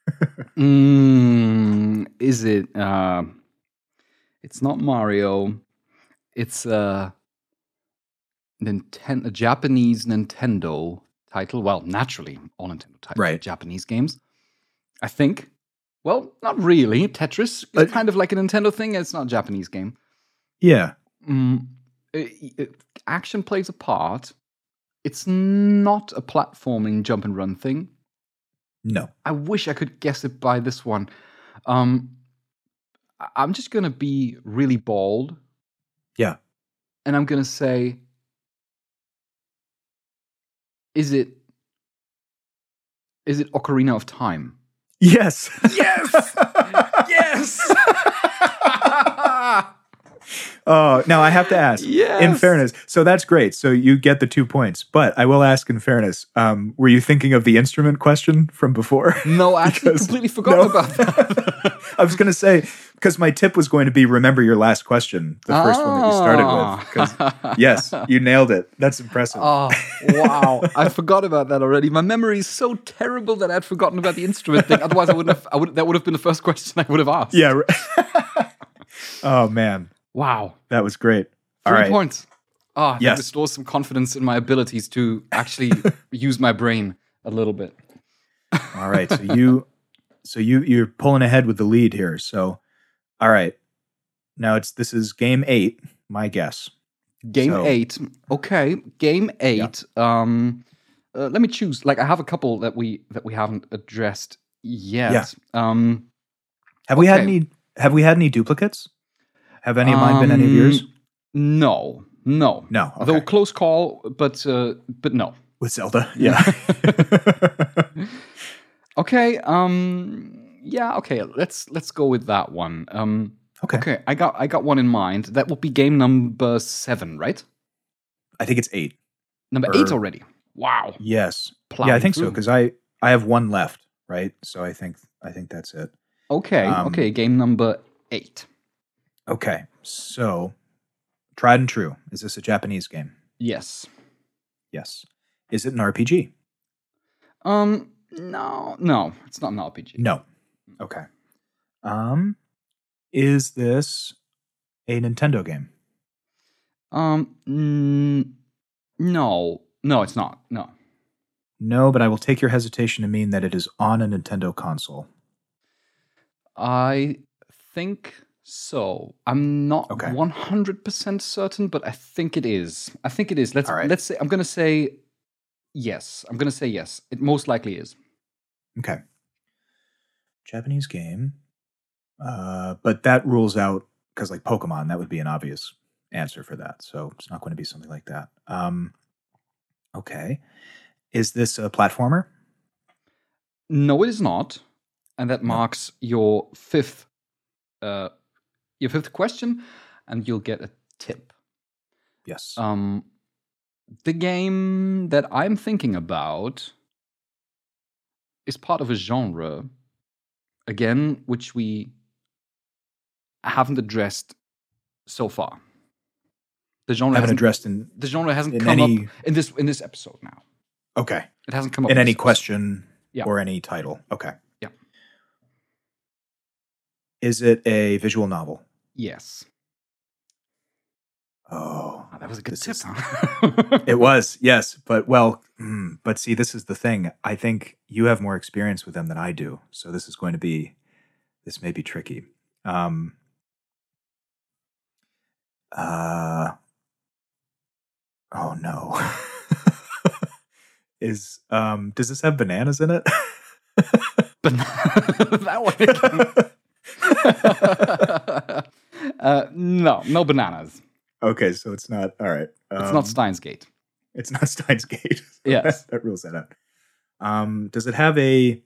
Is it? It's not Mario. It's a Japanese Nintendo title. Well, naturally, all Nintendo titles are Japanese games. I think. Well, not really. Tetris is kind of like a Nintendo thing. It's not a Japanese game. Yeah. Action plays a part. It's not a platforming jump and run thing. No. I wish I could guess it by this one. I'm just going to be really bold. Yeah. And I'm going to say, is it Ocarina of Time? Yes. Yes! Yes! Oh, now I have to ask. Yes. In fairness, so that's great. So you get the 2 points, but I will ask in fairness, were you thinking of the instrument question from before? No, I actually completely forgot about that. I was going to say, because my tip was going to be remember your last question, the first one that you started with. 'Cause, yes, you nailed it. That's impressive. Oh, wow. I forgot about that already. My memory is so terrible that I'd forgotten about the instrument thing. Otherwise, that would have been the first question I would have asked. Yeah. Oh, man. Wow. That was great. 3 points. Oh, that yes. restores some confidence in my abilities to actually use my brain a little bit. All right. So you're pulling ahead with the lead here. So, all right. Now this is game 8, my guess. Game 8. Okay. Game 8. Yeah. Let me choose. Like, I have a couple that we haven't addressed yet. Yeah. Have we had any duplicates? Have any of mine been any of yours? No. Okay. Though close call, but no. With Zelda, yeah. Okay. Yeah. Okay. Let's go with that one. Okay. I got one in mind. That would be game number 7, right? I think it's 8. Number 8 already. Wow. Yes. Plowing yeah, I think through. so because I have one left, right? So I think that's it. Okay. Okay. Game number 8. Okay. So, tried and true. Is this a Japanese game? Yes. Yes. Is it an RPG? No, it's not an RPG. No. Okay. Is this a Nintendo game? No, it's not. No. No, but I will take your hesitation to mean that it is on a Nintendo console. I think So I'm not 100% certain, but I think it is. Let's say I'm going to say yes. It most likely is. Okay. Japanese game. But that rules out, because like Pokemon, that would be an obvious answer for that. So it's not going to be something like that. Okay. Is this a platformer? No, it is not. And that marks your fifth question, and you'll get a tip. Yes. The game that I'm thinking about is part of a genre, again, which we haven't addressed so far. The genre hasn't come up in this episode now. Okay. It hasn't come up in any question or any title. Okay. Yeah. Is it a visual novel? Yes. Oh, that was a good tip, huh? It was, yes. But see, this is the thing. I think you have more experience with them than I do. So this may be tricky. Oh no. Does this have bananas in it? That one. No bananas. Okay, so it's not, all right. It's not Steins Gate. It's not Steins Gate. So yes. That rules that out. Does it have a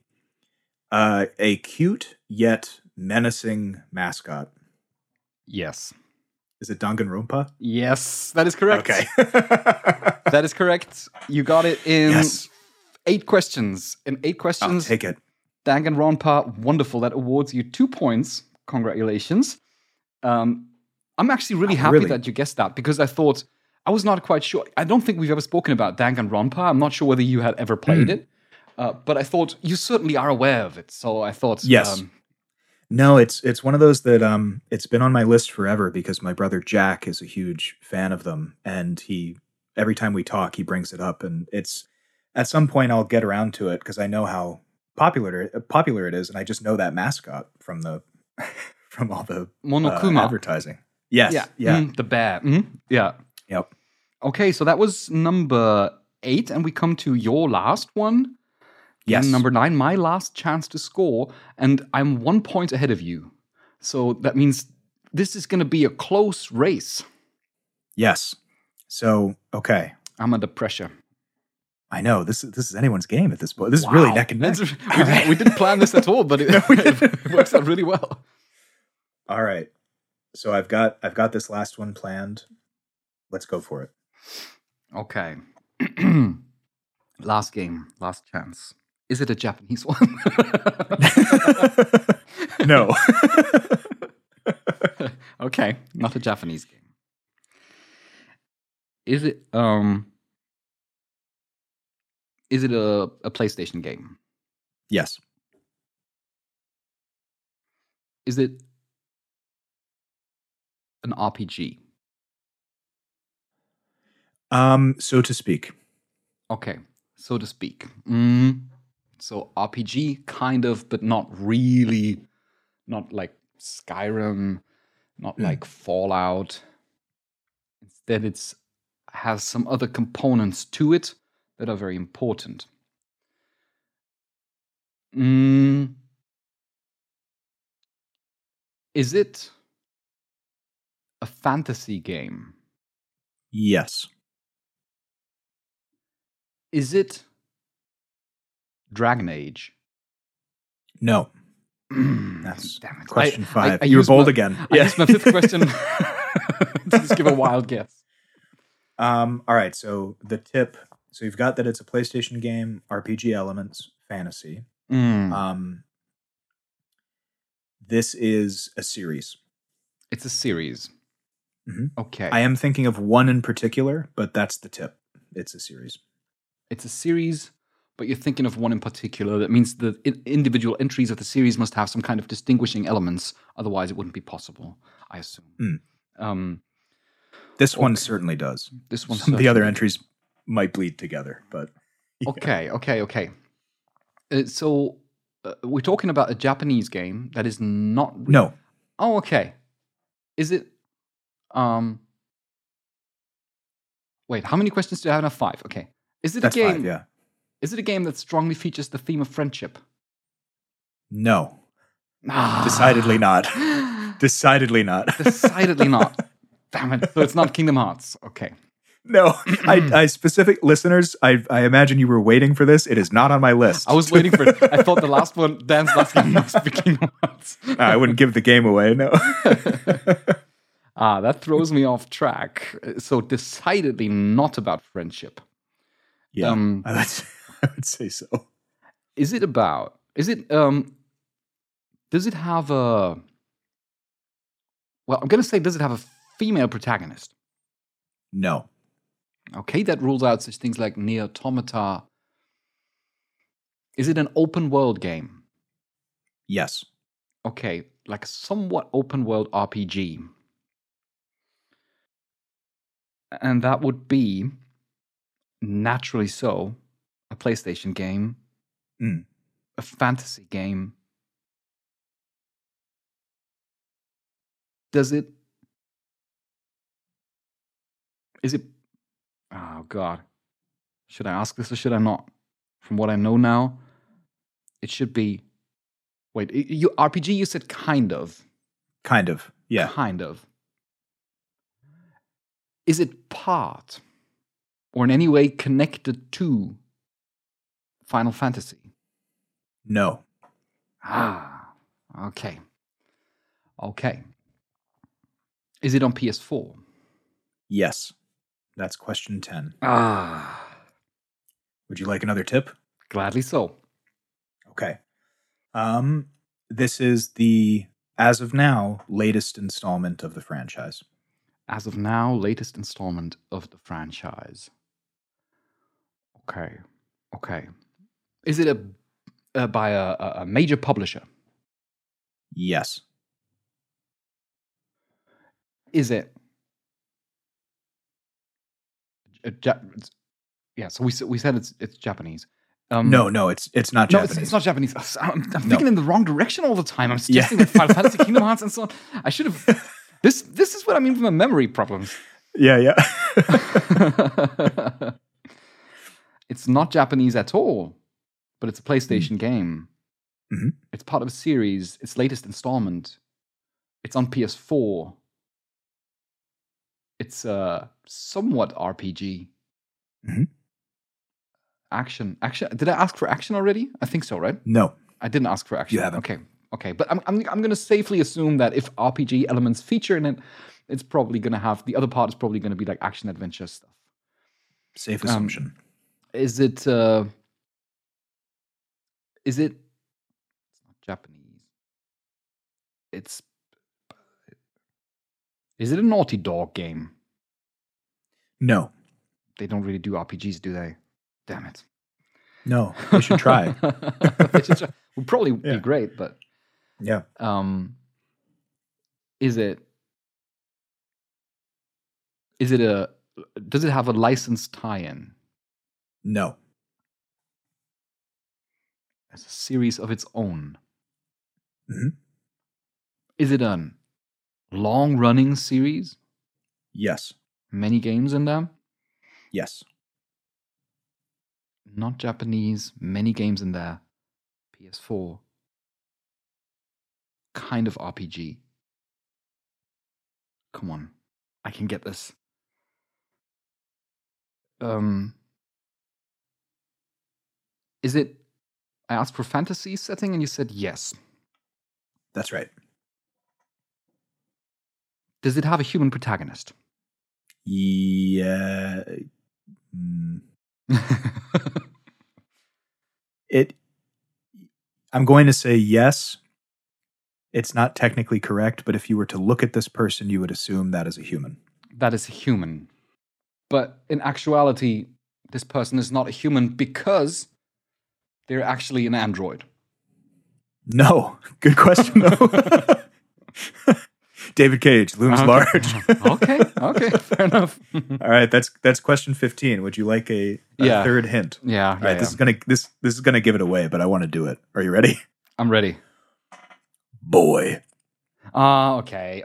cute yet menacing mascot? Yes. Is it Danganronpa? Yes, that is correct. Okay. That is correct. You got it in 8 questions. In 8 questions. I'll take it. Danganronpa, wonderful. That awards you 2 points. Congratulations. I'm actually really happy that you guessed that, because I was not quite sure. I don't think we've ever spoken about Danganronpa. I'm not sure whether you had ever played it, but I thought you certainly are aware of it. So I thought, yes. No, it's one of those that it's been on my list forever, because my brother Jack is a huge fan of them, and every time we talk he brings it up, and it's at some point I'll get around to it, because I know how popular it is, and I just know that mascot from all the Monokuma advertising. Yes, the bear. Yeah. Yep. Okay, so that was number 8, and we come to your last one. Yes. Number 9, my last chance to score, and I'm 1 point ahead of you. So that means this is going to be a close race. Yes. So, okay. I'm under pressure. I know. This is anyone's game at this point. This is really neck and neck. We didn't plan this at all, but it works out really well. All right. So I've got this last one planned. Let's go for it. Okay. Last game, last chance. Is it a Japanese one? No. Okay, not a Japanese game. Is it a PlayStation game? Yes. Is it an RPG? So to speak. Okay, so to speak. So RPG, kind of, but not really. Not like Skyrim, not like Fallout. Instead, it has some other components to it that are very important. Is it a fantasy game? Yes. Is it Dragon Age? No. That's damn it. Question 5. You were bold again. I used my 5th question to just give a wild guess. All right. So the tip. So you've got that it's a PlayStation game, RPG elements, fantasy. This is a series. It's a series. Mm-hmm. Okay. I am thinking of one in particular, but that's the tip. It's a series. It's a series, but you're thinking of one in particular. That means the individual entries of the series must have some kind of distinguishing elements. Otherwise, it wouldn't be possible, I assume. This one certainly does. This one. Some of the other entries might bleed together, but yeah. Okay. So we're talking about a Japanese game that is not. No. Oh, okay. Is it wait, how many questions do I have now? 5. Okay. Is it That's a game? 5, yeah. Is it a game that strongly features the theme of friendship? No. Decidedly not. Decidedly not. Decidedly not. Damn it. So it's not Kingdom Hearts. Okay. No. I specific listeners, I imagine you were waiting for this. It is not on my list. I was waiting for it. I thought the last one, Dan's last game must be Kingdom Hearts. I wouldn't give the game away, no. That throws me off track. So decidedly not about friendship. Yeah, I would say so. Is it about? Is it? Does it have a? Well, I'm going to say, does it have a female protagonist? No. Okay, that rules out such things like Nier Automata. Is it an open world game? Yes. Okay, like a somewhat open world RPG. And that would be, naturally so, a PlayStation game, a fantasy game. Is it, oh God, should I ask this or should I not? From what I know now, it should be, wait, RPG you said kind of. Kind of, yeah. Kind of. Is it part or in any way connected to Final Fantasy? No. Okay. Okay. Is it on PS4? Yes. That's question 10. Would you like another tip? Gladly so. Okay. This is the, as of now, latest installment of the franchise. As of now, latest installment of the franchise. Okay. Okay. Is it by a major publisher? Yes. Is it? Yeah. So we said it's Japanese. No, it's not Japanese. No, it's not Japanese. I'm thinking in the wrong direction all the time. I'm suggesting that Final Fantasy, Kingdom Hearts, and so on. I should have. This is what I mean from my memory problems. Yeah. It's not Japanese at all, but it's a PlayStation game. Mm-hmm. It's part of a series. Its latest installment. It's on PS4. It's a somewhat RPG. Mm-hmm. Action. Did I ask for action already? I think so, right? No. I didn't ask for action. You haven't. Okay. But I'm going to safely assume that if RPG elements feature in it, it's probably going to have, the other part is probably going to be like action adventure stuff. Safe assumption. Is it it's not Japanese. Is it a Naughty Dog game? No. They don't really do RPGs, do they? Damn it. No, they should try. They should try. Would probably be great, but yeah. Does it have a licensed tie-in? No. As a series of its own. Mm-hmm. Is it a long-running series? Yes. Many games in them? Yes. Not Japanese, many games in there. PS4. Kind of RPG. Come on. I can get this. Is it, I asked for fantasy setting and you said yes. That's right. Does it have a human protagonist? Yeah. I'm going to say yes. It's not technically correct, but if you were to look at this person, you would assume that is a human. That is a human. But in actuality, this person is not a human because they're actually an android. No. Good question, though. David Cage looms large. Okay, fair enough. All right, that's question 15. Would you like a third hint? Yeah. All right, this is gonna give it away, but I want to do it. Are you ready? I'm ready. Boy. Okay.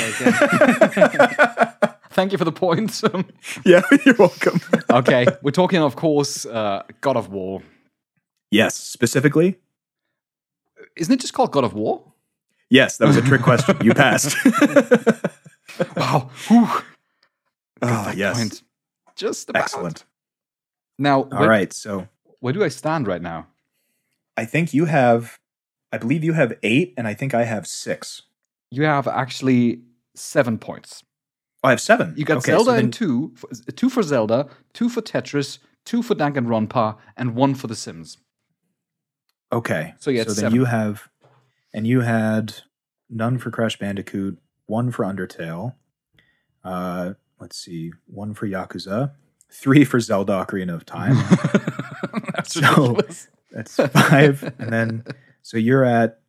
Thank you for the point. Yeah, you're welcome. Okay, we're talking, of course, God of War. Yes, specifically? Isn't it just called God of War? Yes, that was a trick question. You passed. Wow. Whew. Yes. Point. Just about. Excellent. Now, All right, so where do I stand right now? I believe you have 8, and I think I have 6. You have actually 7 points. Oh, I have 7. You got Zelda and 2. 2 for Zelda, 2 for Tetris, 2 for Danganronpa, and 1 for The Sims. Okay. So you had 7. Then you had none for Crash Bandicoot, 1 for Undertale. Let's see, 1 for Yakuza, 3 for Zelda Ocarina of Time. That's ridiculous. That's 5. And then, so you're at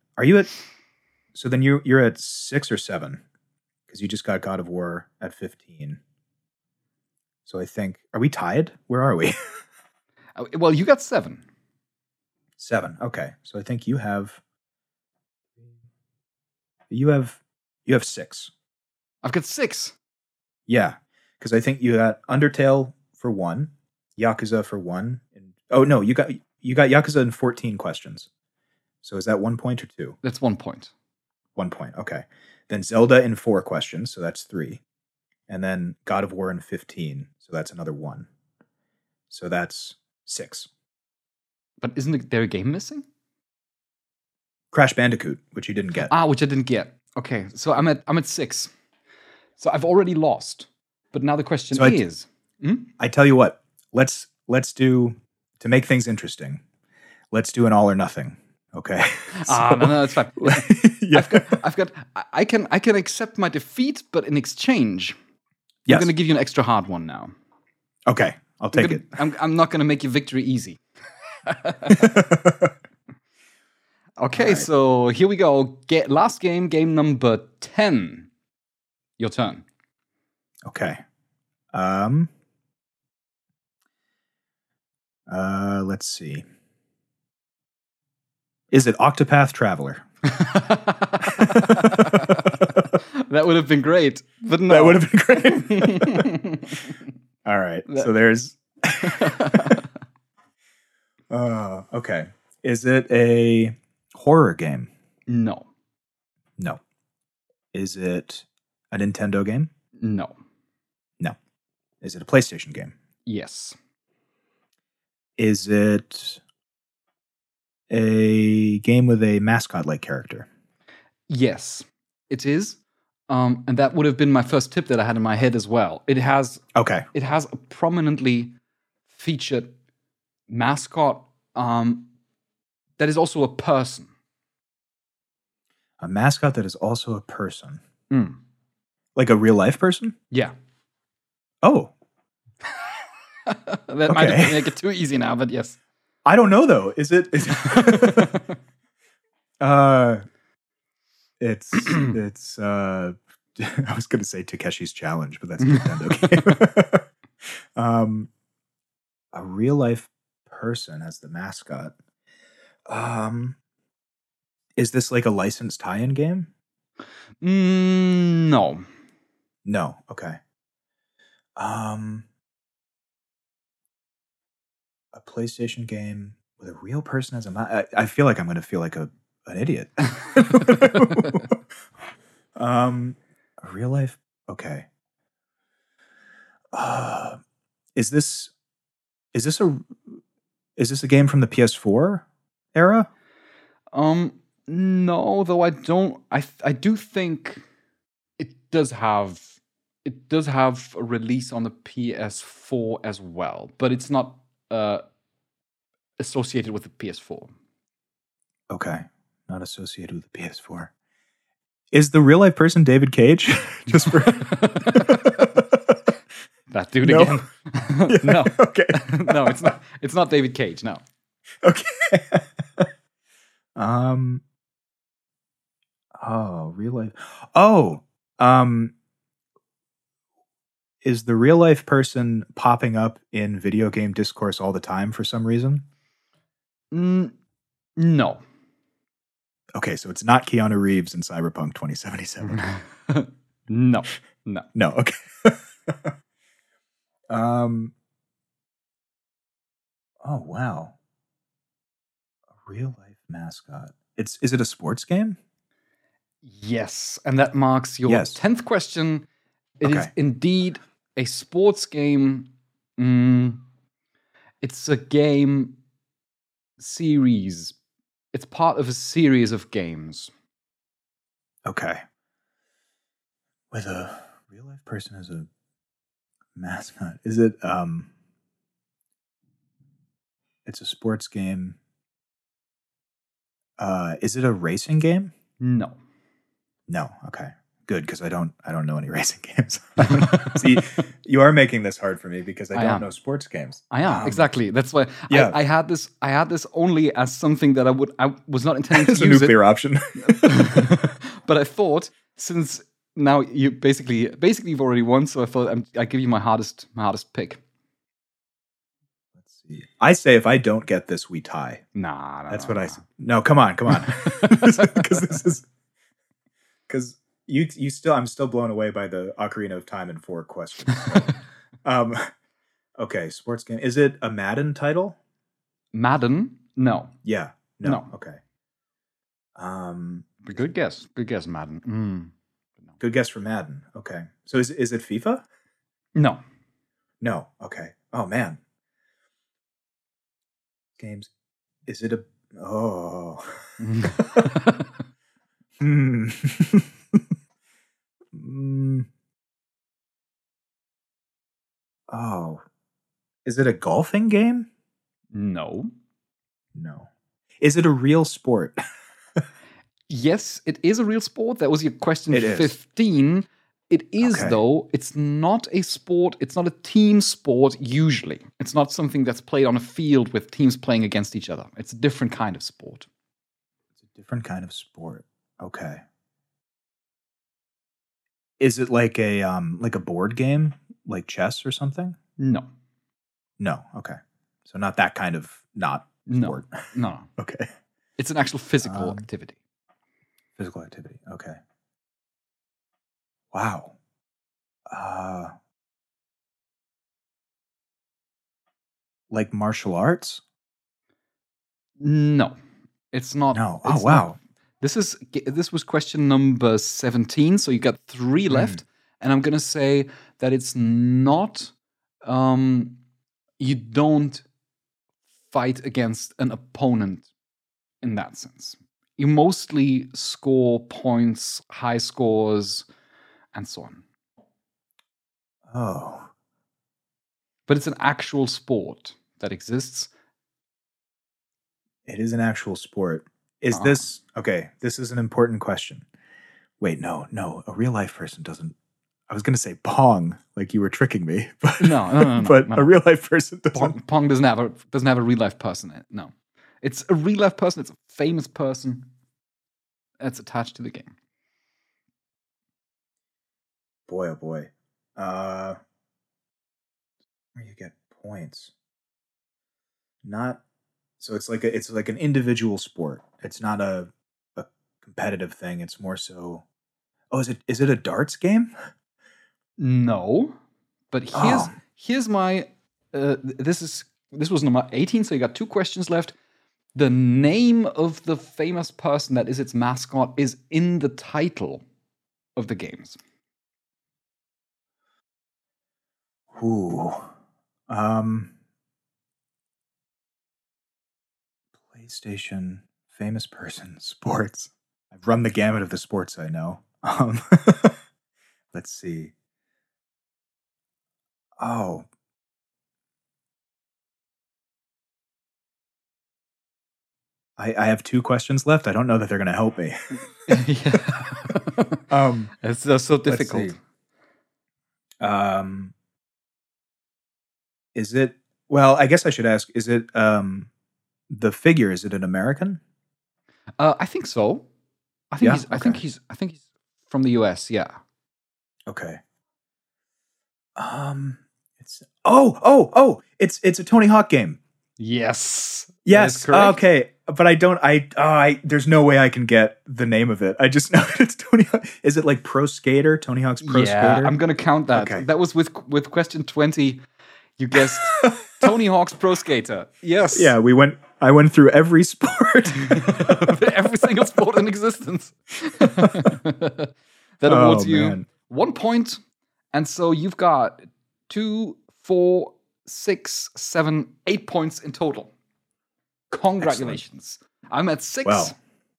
6 or 7. Because you just got God of War at 15. So I think, are we tied? Where are we? Well, you got 7. 7. Okay. So I think you have 6. I've got 6. Yeah. Because I think you got Undertale for 1, Yakuza for 1. Oh no, you got Yakuza in 14 questions. So is that 1 point or 2? That's 1 point. 1 point. Okay. Then Zelda in 4 questions, so that's 3. And then God of War in 15, so that's another 1. So that's 6. But isn't there a game missing? Crash Bandicoot, which you didn't get. Which I didn't get. Okay, so I'm at 6. So I've already lost. But now the question is... I tell you what, let's do, to make things interesting, let's do an all or nothing. Okay. No, it's fine. Yeah. I can accept my defeat, but in exchange, yes. I'm going to give you an extra hard one now. Okay, I'll take it. I'm not going to make your victory easy. Okay, right. So here we go. Last game number 10. Your turn. Okay. Let's see. Is it Octopath Traveler? That would have been great, but no. That would have been great. All right. So there's... okay. Is it a horror game? No. No. Is it a Nintendo game? No. No. Is it a PlayStation game? Yes. Is it a game with a mascot-like character? Yes, it is. And that would have been my first tip that I had in my head as well. It has a prominently featured mascot that is also a person. A mascot that is also a person? Mm. Like a real-life person? Yeah. Oh. That might make it too easy now, but yes. I don't know though. Is it it's I was going to say Takeshi's Challenge, but that's a Nintendo game. A real life person as the mascot. Is this like a licensed tie-in game? No. No. Okay. A PlayStation game with a real person as a I feel like I'm going to feel like an idiot. A real life. Okay. Is this a game from the PS4 era? No, though I don't. I do think it does have a release on the PS4 as well, but it's not associated with the PS4. Okay, not associated with the PS4. Is the real life person David Cage? Just for that dude again? Yeah, no. Okay. No, it's not. It's not David Cage. No. Okay. Oh, real life. Oh, is the real life person popping up in video game discourse all the time for some reason? No. Okay, so it's not Keanu Reeves in Cyberpunk 2077. No. No, okay. Oh wow. A real life mascot. Is it a sports game? Yes, and that marks your Yes. 10th question. It is Okay. indeed a sports game. It's a game series. It's part of a series of games. Okay. With a real life person as a mascot. Is it it's a sports game. Is it a racing game? No. No. Okay. Good, because I don't know any racing games. See, you are making this hard for me because I don't know sports games. I am, exactly. That's why yeah. I had this only as something that I was not intending to It's a use nuclear option. But I thought, since now you basically you've already won, so I thought I give you my hardest pick. Let's see. I say if I don't get this, we tie. Nah, that's what I say. No, come on. Because I'm still blown away by the Ocarina of Time and 4 questions. So, okay, sports game. Is it a Madden title? Madden? No. Yeah. No. Okay. Good guess. Good guess, Madden. Good guess for Madden. Okay. So is it FIFA? No. No. Okay. Oh man. Games. Is it a? Oh. Oh. Is it a golfing game? No. No. Is it a real sport? Yes, it is a real sport. That was your question It is. 15. It is, Okay. though. It's not a sport. It's not a team sport, usually. It's not something that's played on a field with teams playing against each other. It's a different kind of sport. It's a different kind of sport. Okay. Is it like a board game, like chess or something? No. No. Okay. So not that kind of sport. No. Okay. It's an actual physical activity. Physical activity. Okay. Wow. Like martial arts? No. It's not. No. It's Oh, wow. not. This was question number 17, so you got 3 left. And I'm going to say that it's not, you don't fight against an opponent in that sense. You mostly score points, high scores, and so on. Oh. But it's an actual sport that exists. It is an actual sport. Is this okay? This is an important question. Wait, no. A real life person doesn't. I was going to say Pong, like you were tricking me. But, No. But a real life person doesn't. Pong doesn't have a real life person in it. No, it's a real life person. It's a famous person that's attached to the game. Boy, oh boy. Where you get points? Not. So it's like an individual sport. It's not a competitive thing. It's more so. Oh, is it a darts game? No, but here's my. This was number 18, so you got 2 questions left. The name of the famous person that is its mascot is in the title of the games. Ooh. PlayStation, famous person, sports. I've run the gamut of the sports I know. Let's see. Oh. I have 2 questions left. I don't know that they're going to help me. It's so difficult. Is it? Well, I guess I should ask. Is it the figure? Is it an American? I think so. I think he's from the US. Yeah. Okay. It's it's a Tony Hawk game. Yes. That Yes. is correct. Okay. But I don't. There's no way I can get the name of it. I just know it's Tony Hawk. Is it like Pro Skater? Tony Hawk's Pro Skater? I'm gonna count that. Okay. That was with question 20. You guessed Tony Hawk's Pro Skater. Yes. Yeah. I went through every sport. Every single sport in existence. That awards you 1 point. And so you've got 2, 4, 6, 7, 8 points in total. Congratulations. Excellent. I'm at 6. Well,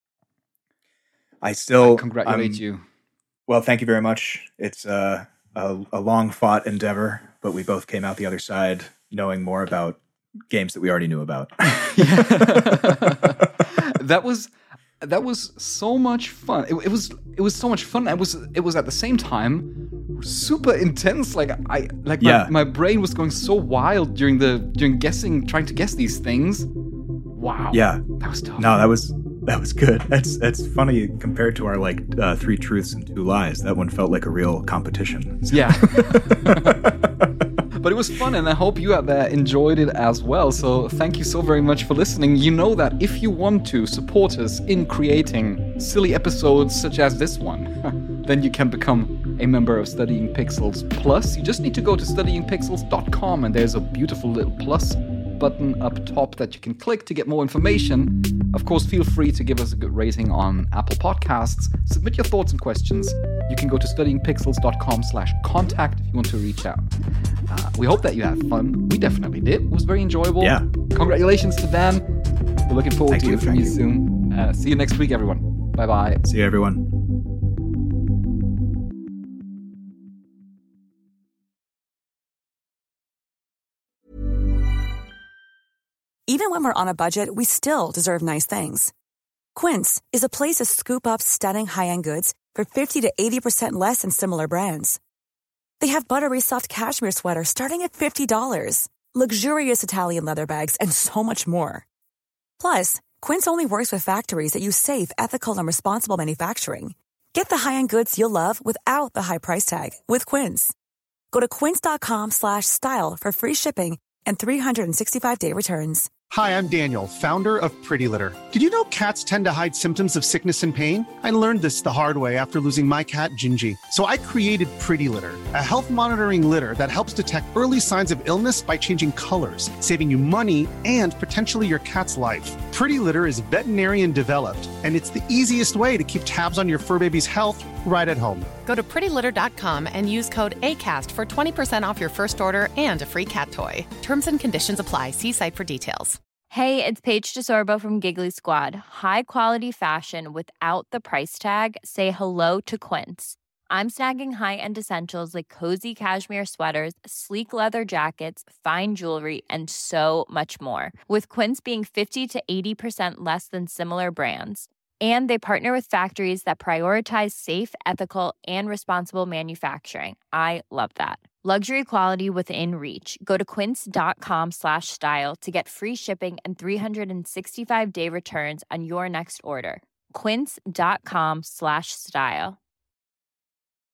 I congratulate you. Well, thank you very much. It's a long fought endeavor, but we both came out the other side knowing more about games that we already knew about. That was so much fun. It was so much fun. It was at the same time super intense. My brain was going so wild during trying to guess these things. Wow. Yeah. That was tough. No, that was good. That's funny compared to our 3 truths and 2 lies. That one felt like a real competition. Yeah. But it was fun, and I hope you out there enjoyed it as well. So thank you so very much for listening. You know that if you want to support us in creating silly episodes such as this one, then you can become a member of Studying Pixels Plus. You just need to go to studyingpixels.com, and there's a beautiful little plus button up top that you can click to get more information. Of course, feel free to give us a good rating on Apple Podcasts. Submit your thoughts and questions. You can go to studyingpixels.com/contact if you want to reach out. We hope that you had fun. We definitely did. It was very enjoyable. Yeah. Congratulations to Dan. We're looking forward to hearing from you soon. See you next week, everyone. Bye-bye. See you, everyone. Even when we're on a budget, we still deserve nice things. Quince is a place to scoop up stunning high-end goods for 50 to 80% less than similar brands. They have buttery soft cashmere sweaters starting at $50, luxurious Italian leather bags, and so much more. Plus, Quince only works with factories that use safe, ethical, and responsible manufacturing. Get the high-end goods you'll love without the high price tag with Quince. Go to quince.com/style for free shipping and 365-day returns. Hi, I'm Daniel, founder of Pretty Litter. Did you know cats tend to hide symptoms of sickness and pain? I learned this the hard way after losing my cat, Gingy. So I created Pretty Litter, a health monitoring litter that helps detect early signs of illness by changing colors, saving you money and potentially your cat's life. Pretty Litter is veterinarian developed, and it's the easiest way to keep tabs on your fur baby's health right at home. Go to prettylitter.com and use code ACAST for 20% off your first order and a free cat toy. Terms and conditions apply. See site for details. Hey, it's Paige DeSorbo from Giggly Squad. High quality fashion without the price tag. Say hello to Quince. I'm snagging high-end essentials like cozy cashmere sweaters, sleek leather jackets, fine jewelry, and so much more. With Quince being 50 to 80% less than similar brands. And they partner with factories that prioritize safe, ethical, and responsible manufacturing. I love that. Luxury quality within reach. Go to quince.com/style to get free shipping and 365-day returns on your next order. Quince.com/style.